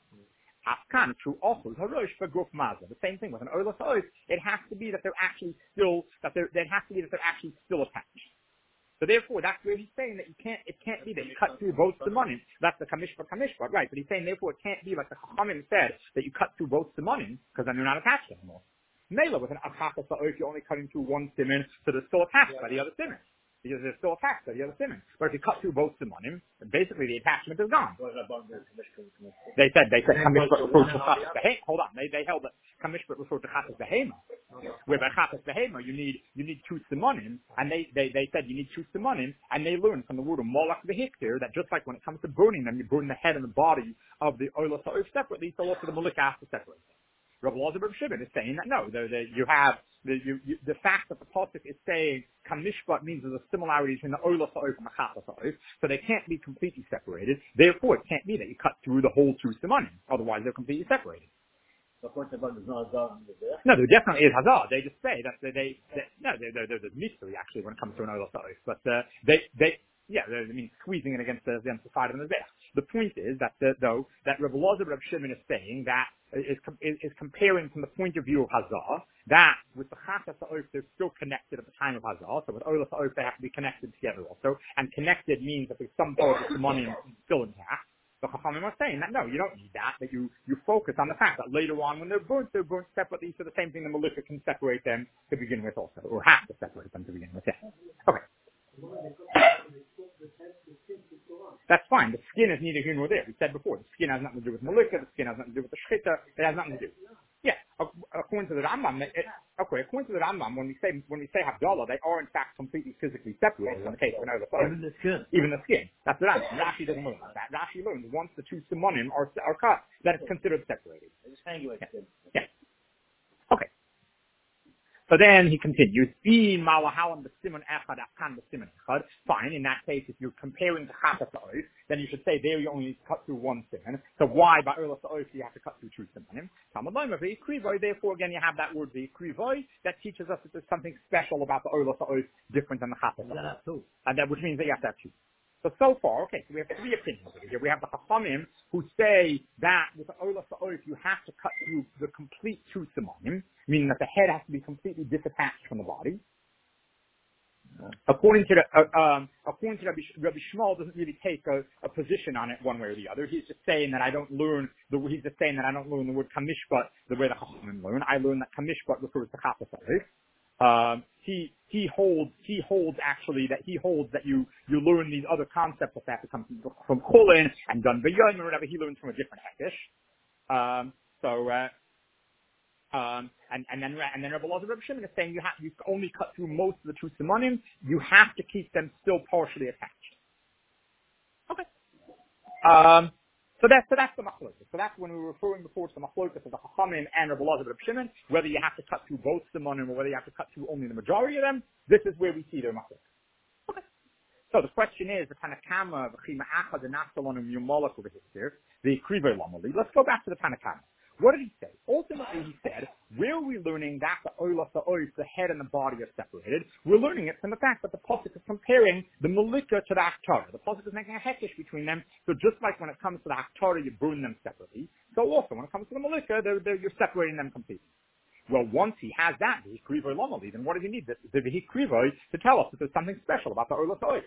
The same thing with an oilas ha'oif. It has to be that they're actually still attached. So therefore, that's where he's saying that it can't be that you cut through both simanim. That's the kamishpat, right? But he's saying therefore it can't be like the Chachamim said that you cut through both simanim because then they're not attached anymore. Mela with an achachas ha'oif, you're only cutting through one siman, so they're still attached by the other siman. Because they're still attached by the other siman. But if you cut through both simanim, basically the attachment is gone. They said kamishpat refers to chatas behema. Hold on, they held that kamishpat refers to chatas behema. Where by chatas behema you need two simanim, and they said you need two simanim, and they learned from the word of molach v'hiktir that just like when it comes to burning them, you burn the head and the body of the oilas ha'oif separately, so also the malika has to separate them. Rabbi Elazar Reb Shimon is saying that no, the fact that the pasuk is saying kamishpat means there's a similarity between the oilas ha'oif and the chatas ha'oif, so they can't be completely separated. Therefore, it can't be that you cut through the whole two simanim. Otherwise, they're completely separated. The point about there's no hazah there. No, there definitely is hazah. They just say that there's a mystery actually when it comes to an oilas ha'oif, but I mean squeezing it against the side of the mizbeach. The point is that that Rabbi Elazar Reb Shimon is saying that is comparing from the point of view of hazah that with the chatas ha'oif they're still connected at the time of hazah. So with oilas ha'oif they have to be connected together also, and connected means that there's some part of the simanim still intact. The Chachamim are saying that no, you don't need that. That you focus on the fact that later on when they're burnt separately. So the same thing the malika can separate them to begin with also, or have to separate them to begin with. Yeah. Okay. That's fine. The skin is neither here nor there. We said before, the skin has nothing to do with malika. The skin has nothing to do with the shchita. It has nothing to do. Yeah. According to the Rambam, when we say Havdalah, they are in fact completely physically separated in the case of an oilas ha'oif. Even the skin. That's the Rambam. Rashi doesn't learn like that. Rashi learns once the two simanim are cut, that it's considered separated. Yeah. Okay. So then he continues, fine, in that case, if you're comparing to chatas ha'oif, then you should say there you only need to cut through one siman. So why by oilas ha'oif you have to cut through two simanim? Therefore again you have that word v'yikrivoi that teaches us that there's something special about the oilas ha'oif different than the chatas ha'oif. And that which means that you have to have two. So far, okay, so we have three opinions over here. We have the Chachamim who say that with the oilas ha'oif you have to cut through the complete two simanim, meaning that the head has to be completely disattached from the body. According to Rabbi Shmuel doesn't really take a position on it one way or the other. He's just saying that I don't learn the word kamishpat the way the Chachamim learn. I learn that kamishpat refers to chatas ha'oif. He holds that you learn these other concepts that have to come from Chulin and done b'yom or whatever. He learns from a different hekesh. And then Rabbi Elazar Reb Shimon is saying you only cut through most of the two simanim. You have to keep them still partially attached. Okay. So that's the machlokas. So that's when we were referring before to the machlokas of the Chachamim and Rabbi Elazar Reb Shimon, whether you have to cut through both simanim or whether you have to cut through only the majority of them. This is where we see their machlokas. Okay. So the question is the Tanakama v'chima achad enachtalonu yumalach v'hiktir the krivei lamali. Let's go back to the Tanakama. What did he say? Ultimately, he said, where are we learning that the oilas ha'oif, the head and the body are separated? We're learning it from the fact that the pasuk is comparing the malika to the aktara. The pasuk is making a hekesh between them. So just like when it comes to the aktara, you burn them separately. So also, when it comes to the malika, you're separating them completely. Well, once he has that, the Hikrivoi Lomali, then what does he need? The Hikrivoi to tell us that there's something special about the Olas Oif.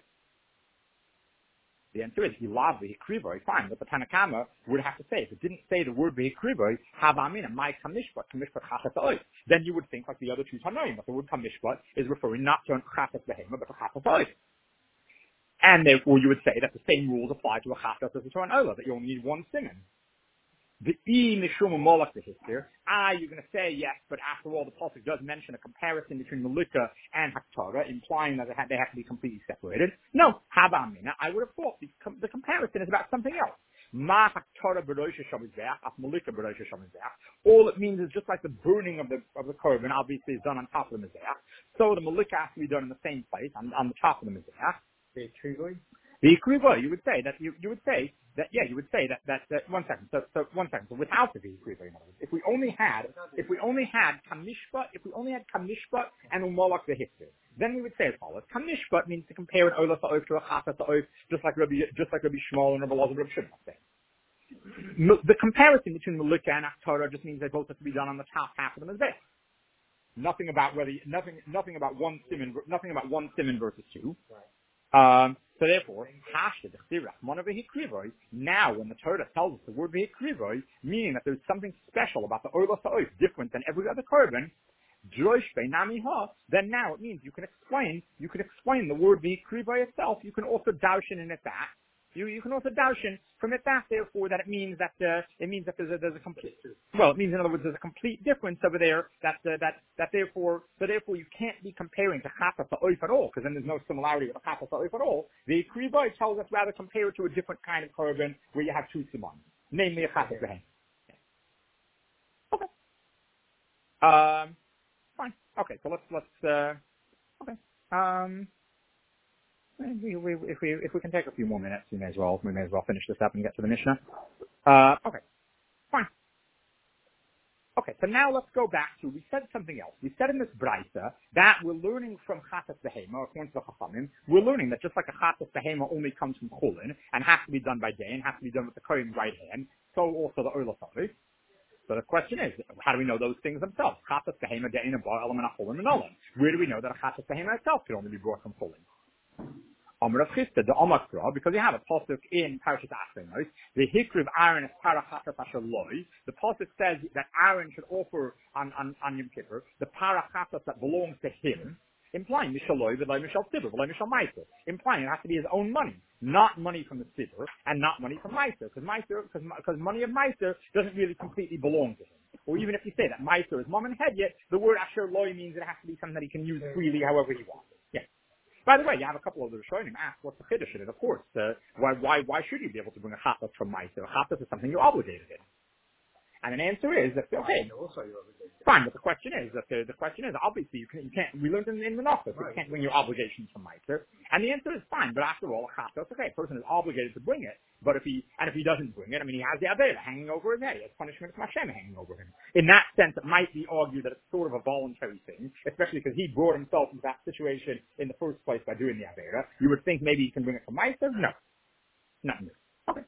The answer is, he loved the Hikrivoi, fine, but the Tanakama would have to say, if it didn't say the word Hikrivoi, Havamina, my Kamishpat, Kamishpat Chachas Oif, then you would think like the other two Tanoim, that the word Kamishpat is referring not to Chachas Behema, but to Chachas Oif. And therefore you would say that the same rules apply to a Chachas as to an Ola, that you only need one siman. The E Mishum Molech the Hister. You're going to say yes, but after all, the pasuk does mention a comparison between Melika and Haktorah, implying that they have to be completely separated. No, Havamina. I would have thought the comparison is about something else. Ma Haktorah B'Rosh Hashanah, Af Melika B'Rosh Hashanah. All it means is just like the burning of the korban, obviously is done on top of the mizbeach. So the Melika has to be done in the same place, on the top of the mizbeach. The Hikrivoi? The Hikrivoi, you would say that one second. So 1 second. So without the Hikrivoi, if we only had Kamishpat and Umolach the Hister, then we would say as follows: Kamishpat means to compare an Olas Ha'of to a Chafas Ha'of, just like Rabbi Shmuel and Rabbi Elazar and Rabbi Shimon say. The comparison between Melika and Haktorah just means they both have to be done on the top half of the mizbeach. Nothing about one siman versus two. So therefore, now when the Torah tells us the word V'hikrivoi, meaning that there's something special about the Olas Ha'of, different than every other korban, then now it means you can explain the word V'hikrivoi itself. You can also darshan in it that. You can also darshan from it that, therefore, that it means that there's a complete. Well, it means in other words there's a complete difference over there. That therefore you can't be comparing to Chafas Ha'of at all, because then there's no similarity with Chafas Ha'of at all. The Hikrivoi tells us rather compare it to a different kind of korban where you have two simon, namely a Chafas Behem. Okay. Fine. Okay. So let's. Okay. If we can take a few more minutes, we may as well finish this up and get to the Mishnah. Okay, fine. Okay, so now let's go back to, we said something else. We said in this Braisa that we're learning from Chatas Behema, according to the Chachamim, we're learning that just like a Chatas Behema only comes from Chulin and has to be done by day and has to be done with the Kohen's right hand, so also the Olas Ha'of. So the question is, how do we know those things themselves? Chatas Behema, De'in, and Ba'alam, and Chulin, and Olam. Where do we know that a Chatas Behema itself can only be brought from Chulin? Amar Chisda, the Amakra, because you have a pasuk in Parashat Achronos, the Hikriv Aaron is Parachatas Asher Loi. The pasuk says that Aaron should offer on Yom Kippur the Parachatas that belongs to him, implying Mishaloi, V'loi Mishal Tzibur, V'loi Mishal Meiser, implying it has to be his own money, not money from the Tzibur, and not money from Meiser, because money of Meiser doesn't really completely belong to him. Or even if you say that Meiser is mom and head, yet the word Asher Loi means it has to be something that he can use freely however he wants. Yeah. By the way, you have a couple of the Rishonim ask, what's the chiddush in it? Of course, why should you be able to bring a chatas from Meiser? A chatas is something you're obligated in. And an answer is that, okay, fine, but the question is, obviously you can't, we learned in the Nafas, you can't bring your obligations from Meiser. And the answer is fine, but after all, a chatas, okay, a person is obligated to bring it, but if he doesn't bring it, I mean, he has the Avera hanging over his head, he has punishment from Hashem hanging over him. In that sense, it might be argued that it's sort of a voluntary thing, especially because he brought himself into that situation in the first place by doing the Avera. You would think maybe he can bring it from Meiser? No. Not new. Okay.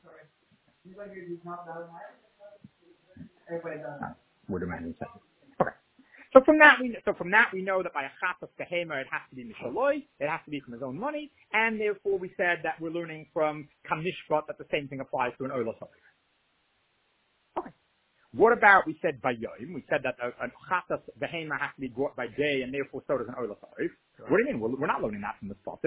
Would imagine so. Okay. So from that we know that by a chatas behema it has to be mishaloi, it has to be from his own money, and therefore we said that we're learning from kamishpat that the same thing applies to an olas ha'of. Okay. What about, we said by yom, we said that a chatas behema has to be brought by day, and therefore so does an olas ha'of. What do you mean? We're not learning that from the pasuk.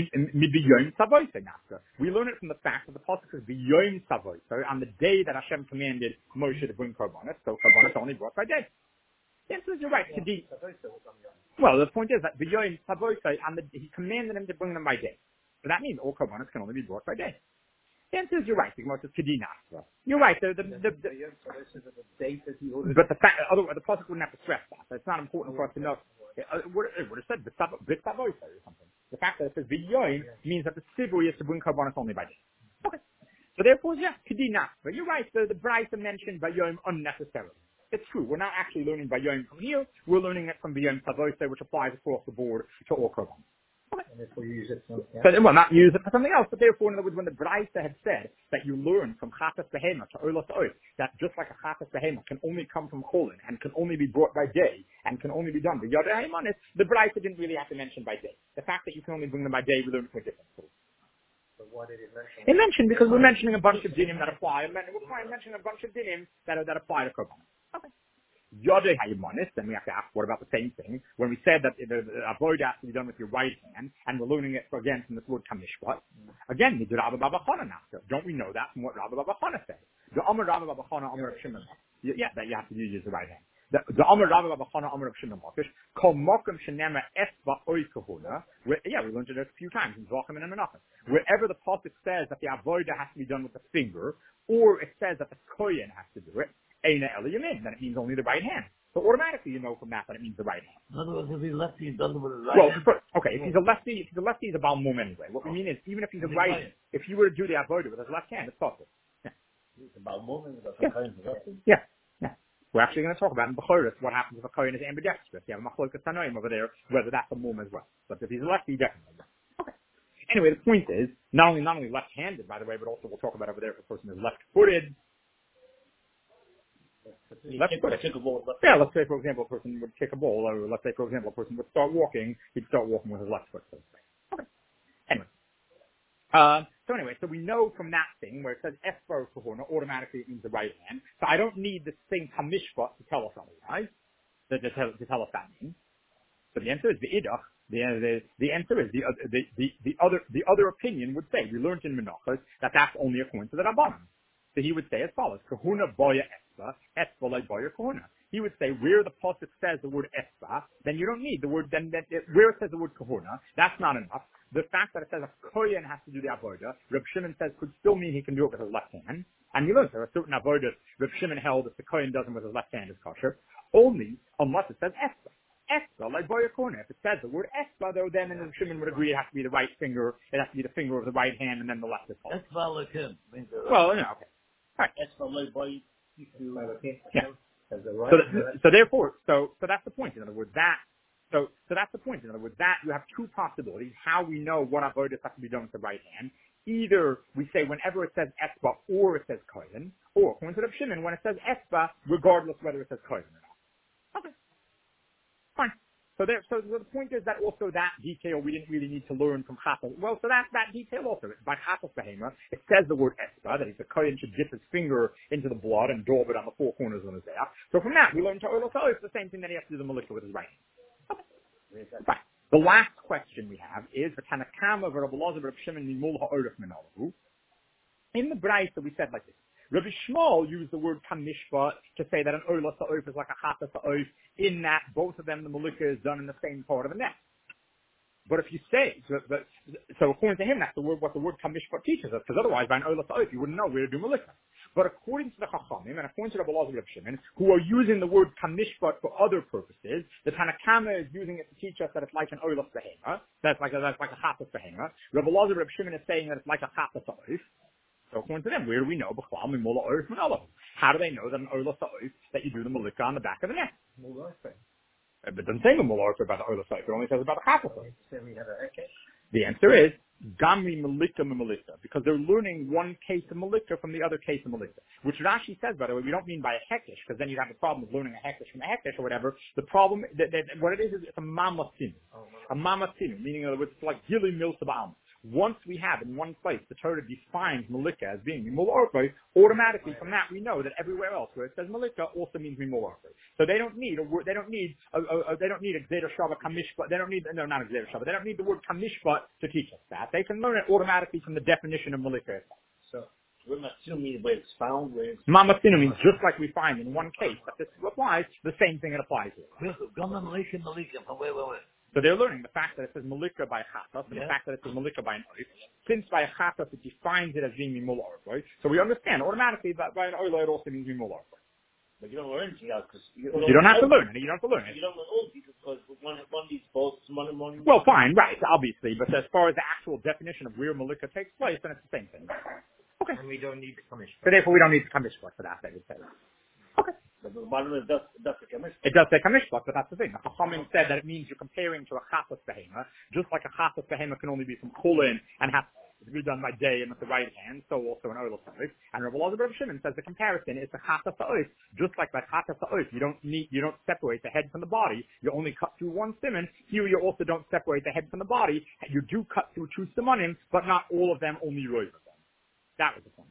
We learn it from the fact that the pasuk says b'yom savoy. So on the day that Hashem commanded Moshe to bring korbanos, so korbanos only brought by day. Yes, you're right. Well, the point is that b'yom savoy, he commanded him to bring them by day. So that means all korbanos can only be brought by day. The answer is you're right. The Gemara says kedinasra. You're right. But the fact, otherwise the pasuk wouldn't have to stress that. So it's not important for us to know. It would have said b'savoy or something. The fact that it says b'yoyim means that the tzibur is to bring korbanos only by day. Okay. So therefore, yeah, kedinasra. You're right. The Braisa mentioned b'yoyim unnecessarily. It's true. We're not actually learning b'yoyim from here. We're learning it from b'yoyim savoy, which applies across the board to all korbanos. And therefore you use it for something else. So, well, not use it for something else, but therefore, in other words, when the Braisa had said that you learn from Chatas Behema to Oilas Ois, that just like a Chatas Behema can only come from Cholin and can only be brought by day and can only be done by Yada Haimanis, the Braisa didn't really have to mention by day. The fact that you can only bring them by day, we learn for different schools. But why did it mention? It mentioned because we're mentioning a bunch of dinim that apply. We're mentioning a bunch of dinim that apply to Korban. Okay. Yodei Hayimanis, then we have to ask, what about the same thing? When we said that the avodah has to be done with your right hand, and we're learning it again from this word kamishpat, again, we do Rabba Baba Chana now. Don't we know that from what Rabba Baba Chana said? The Amar Rabba Baba Chana, Amar of Shimon. Yeah, that you have to use the right hand. The Amar Rabba Baba Chana, Amar of Shimon Makish, Kol Mokum Shenema Esba Oy Kahuna. Yeah, we learned it a few times in Zvachim and Menachem. Wherever the pasuk says that the avodah has to be done with the finger, or it says that the kohen has to do it, Eina Ela Yamin, then it means only the right hand. So automatically you know from that it means the right hand. In other words, if he's lefty, he does it with his right hand. Okay, if he's a lefty, he's a Baal Mum anyway. What we mean is, even if he's a right, if you were to do the avodah with his left hand, it's possible. Yeah. He's a Baal Mum, Yeah. We're actually going to talk about in Bechoros what happens if a kohen is ambidextrous. You have a Machlokas Tanoim over there, whether that's a Mum as well. But if he's a lefty, definitely. Okay. Anyway, the point is, not only left-handed, by the way, but also we'll talk about over there if a person is left-footed. Yeah, let's say, for example, a person would kick a ball, or let's say, for example, a person would start walking, he'd start walking with his left foot, so to say. Okay. Anyway. So we know from that thing where it says Esbar Kahuna, automatically it means the right hand. So I don't need this thing Kamishpat to tell us otherwise, to tell us that means. So the answer is the Idach. The answer is the other opinion would say, we learned in Menachos that that's only according to the Rabbanan. So he would say as follows, Kahuna Boya Esba, Esba like Boya Kahuna. He would say, where the pasuk says the word Esba, then you don't need the word, where it says the word Kahuna, that's not enough. The fact that it says a kohen has to do the avodah, Reb Shimon says could still mean he can do it with his left hand. And you learn there are certain avodas Reb Shimon held if the kohen does them with his left hand is kosher, only unless it says Esba. Esba, like Boya Kahuna. If it says the word Esba, though, then Reb Shimon would agree it has to be the right finger, it has to be the finger of the right hand, and then the left is kosher. Esba like him. Well, no, okay. All right. Esba like Boya. Yeah. So therefore, that's the point. In other words, so that's the point. In other words, that you have two possibilities. How we know what avodas have to be done with the right hand. Either we say whenever it says esba or it says kohen, or according to Reb Shimon, when it says esba, regardless whether it says kohen or not. Okay, fine. So the point is that also that detail we didn't really need to learn from Chatas. Well, so that detail also, by Chatas Behema, it says the word esba, that if the kohen should dip his finger into the blood and daub it on the four corners of his ear. So from that, we learn to Olos it's the same thing that he has to do the malika with his right hand. Okay. Fine. The last question we have is the Tanakama of Rabbi Elazar Reb Shimon Mimul Ha'oref Minalahu. In the Braisa, we said like this. Rabbi Shmuel used the word kamishpa to say that an oilas ha'oif is like a chatas ha'oif, in that both of them, the malika is done in the same part of the neck. But if you say, so according to him, that's what the word kamishpa teaches us, because otherwise by an oilas ha'oif you wouldn't know where to do malika. But according to the Chachamim, and according to Rabbi Elazar Reb Shimon, who are using the word kamishpat for other purposes, the Tanakama is using it to teach us that it's like an oilas behema, that's like a chatas behema. Rabbi Elazar Reb Shimon is saying that it's like a chatas ha'oif. So according to them, where do we know how do they know that an oilas ha'oif, that you do the malika on the back of the neck? But it doesn't say the malika about the oilas ha'oif, it only says about the chatas ha'oif. The answer is Gamri Malika Malika, because they're learning one case of Malika from the other case of Malika. Which Rashi says, by the way, we don't mean by a hekesh, because then you'd have the problem of learning a hekesh from a hekesh or whatever. The problem, what it is it's a mamasinu. A mamasinu, meaning in other words, it's like Gili Milsabam. Once we have in one place the Torah defines Malika as being Mimul Orpoi, automatically from that we know that everywhere else where it says Malika also means Mimul Orpoi. So they don't need a word, they don't need a Gzeder Shava Kamishpat, not a Gzeder Shava, they don't need the word Kamishpat to teach us that. They can learn it automatically from the definition of Malika itself. So, Mamasinu means where it's found, Mamasinu means just like we find in one case, that this applies, the same thing it applies here. Malika, from where? So they're learning the fact that it says malika by a chatas, and the fact that it says malika by an oif. Since by a chatas it defines it as being mimul orpoi, so we understand automatically that by an oila it also means mimul orpoi. But you don't learn anything else because you don't have to learn it. You don't have to learn it. You don't learn all these because one needs both. One. Well, fine, right, obviously, but as far as the actual definition of where malika takes place, then it's the same thing. Okay. And we don't need the kamishpat. So therefore, we don't need the kamishpat for that. They would say. Okay. But the bottom it does take a mishpat. It does take a mishpat, but that's the thing. The Chachamim said that it means you're comparing to a chatas behema, just like a chatas behema can only be from chulin and has to be done by day and with the right hand, so also an oil of and Rabbi Elazar Bar Shimon says the comparison is the chatas ha'ois. Just like by chatas ha'ois, you don't separate the head from the body. You only cut through one siman. Here you also don't separate the head from the body. You do cut through two simanim, but not all of them, only roiv of them. That was the point.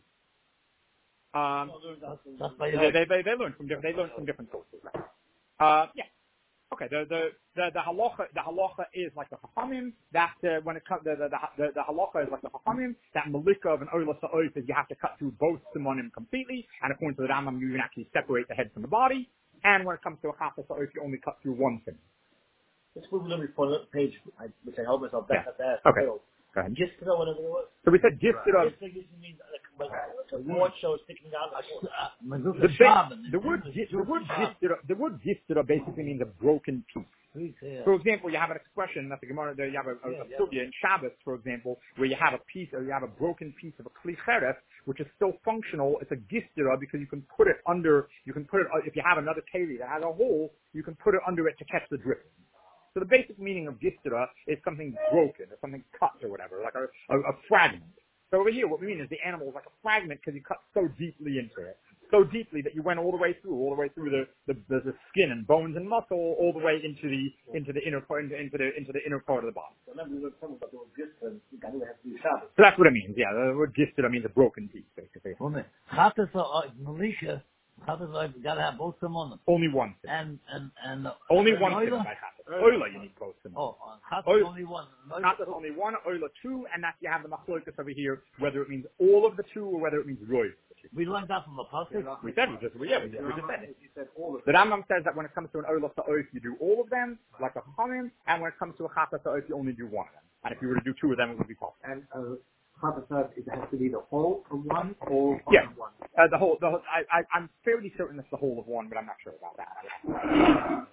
They learn from different sources. Yeah. Okay. The halacha is like the chachamim. That when it comes the halacha is like the chachamim. That malika of an oila sa'oif is you have to cut through both simonim completely. And according to the Rambam, you can actually separate the head from the body. And when it comes to a chata sa'oif, you only cut through one simon. Let's move a little bit further page, which I held myself back at that. Okay. Go ahead. Just to know what it was. So we said gifted of. Gifted usually means like one show sticking out. The word gifted basically means a broken piece. For example, you have an expression that the Gemara, you have a sugya in Shabbos, for example, where you have a piece, or you have a broken piece of a kli cheref, which is still functional. It's a giftira because you can put it under. You can put it if you have another keli that has a hole, you can put it under it to catch the dripping. So the basic meaning of giftira is something broken, or something cut, or whatever, like a fragment. So over here, what we mean is the animal is like a fragment because you cut so deeply into it, so deeply that you went all the way through the skin and bones and muscle, all the way into the inner part of the body. So that's what it means. Yeah, the word giftira means a broken piece, basically. Gotta have both simonim. Only one. And only one simon by chatas. Oila, you need both simonim. Oh, chatas only one. Chatas only one, oila two, and that you have the machlokas over here, whether it means all of the two or whether it means roiv. We learned that from the pasuk. We just said it. The Rambam says that when it comes to an oila sa'oif, you do all of them, like a chachamim, and when it comes to a chatas sa'oif, you only do one of them. And if you were to do two of them, it would be possible. And it has to be the whole of one or yeah. One? The whole. I'm fairly certain it's the whole of one, but I'm not sure about that.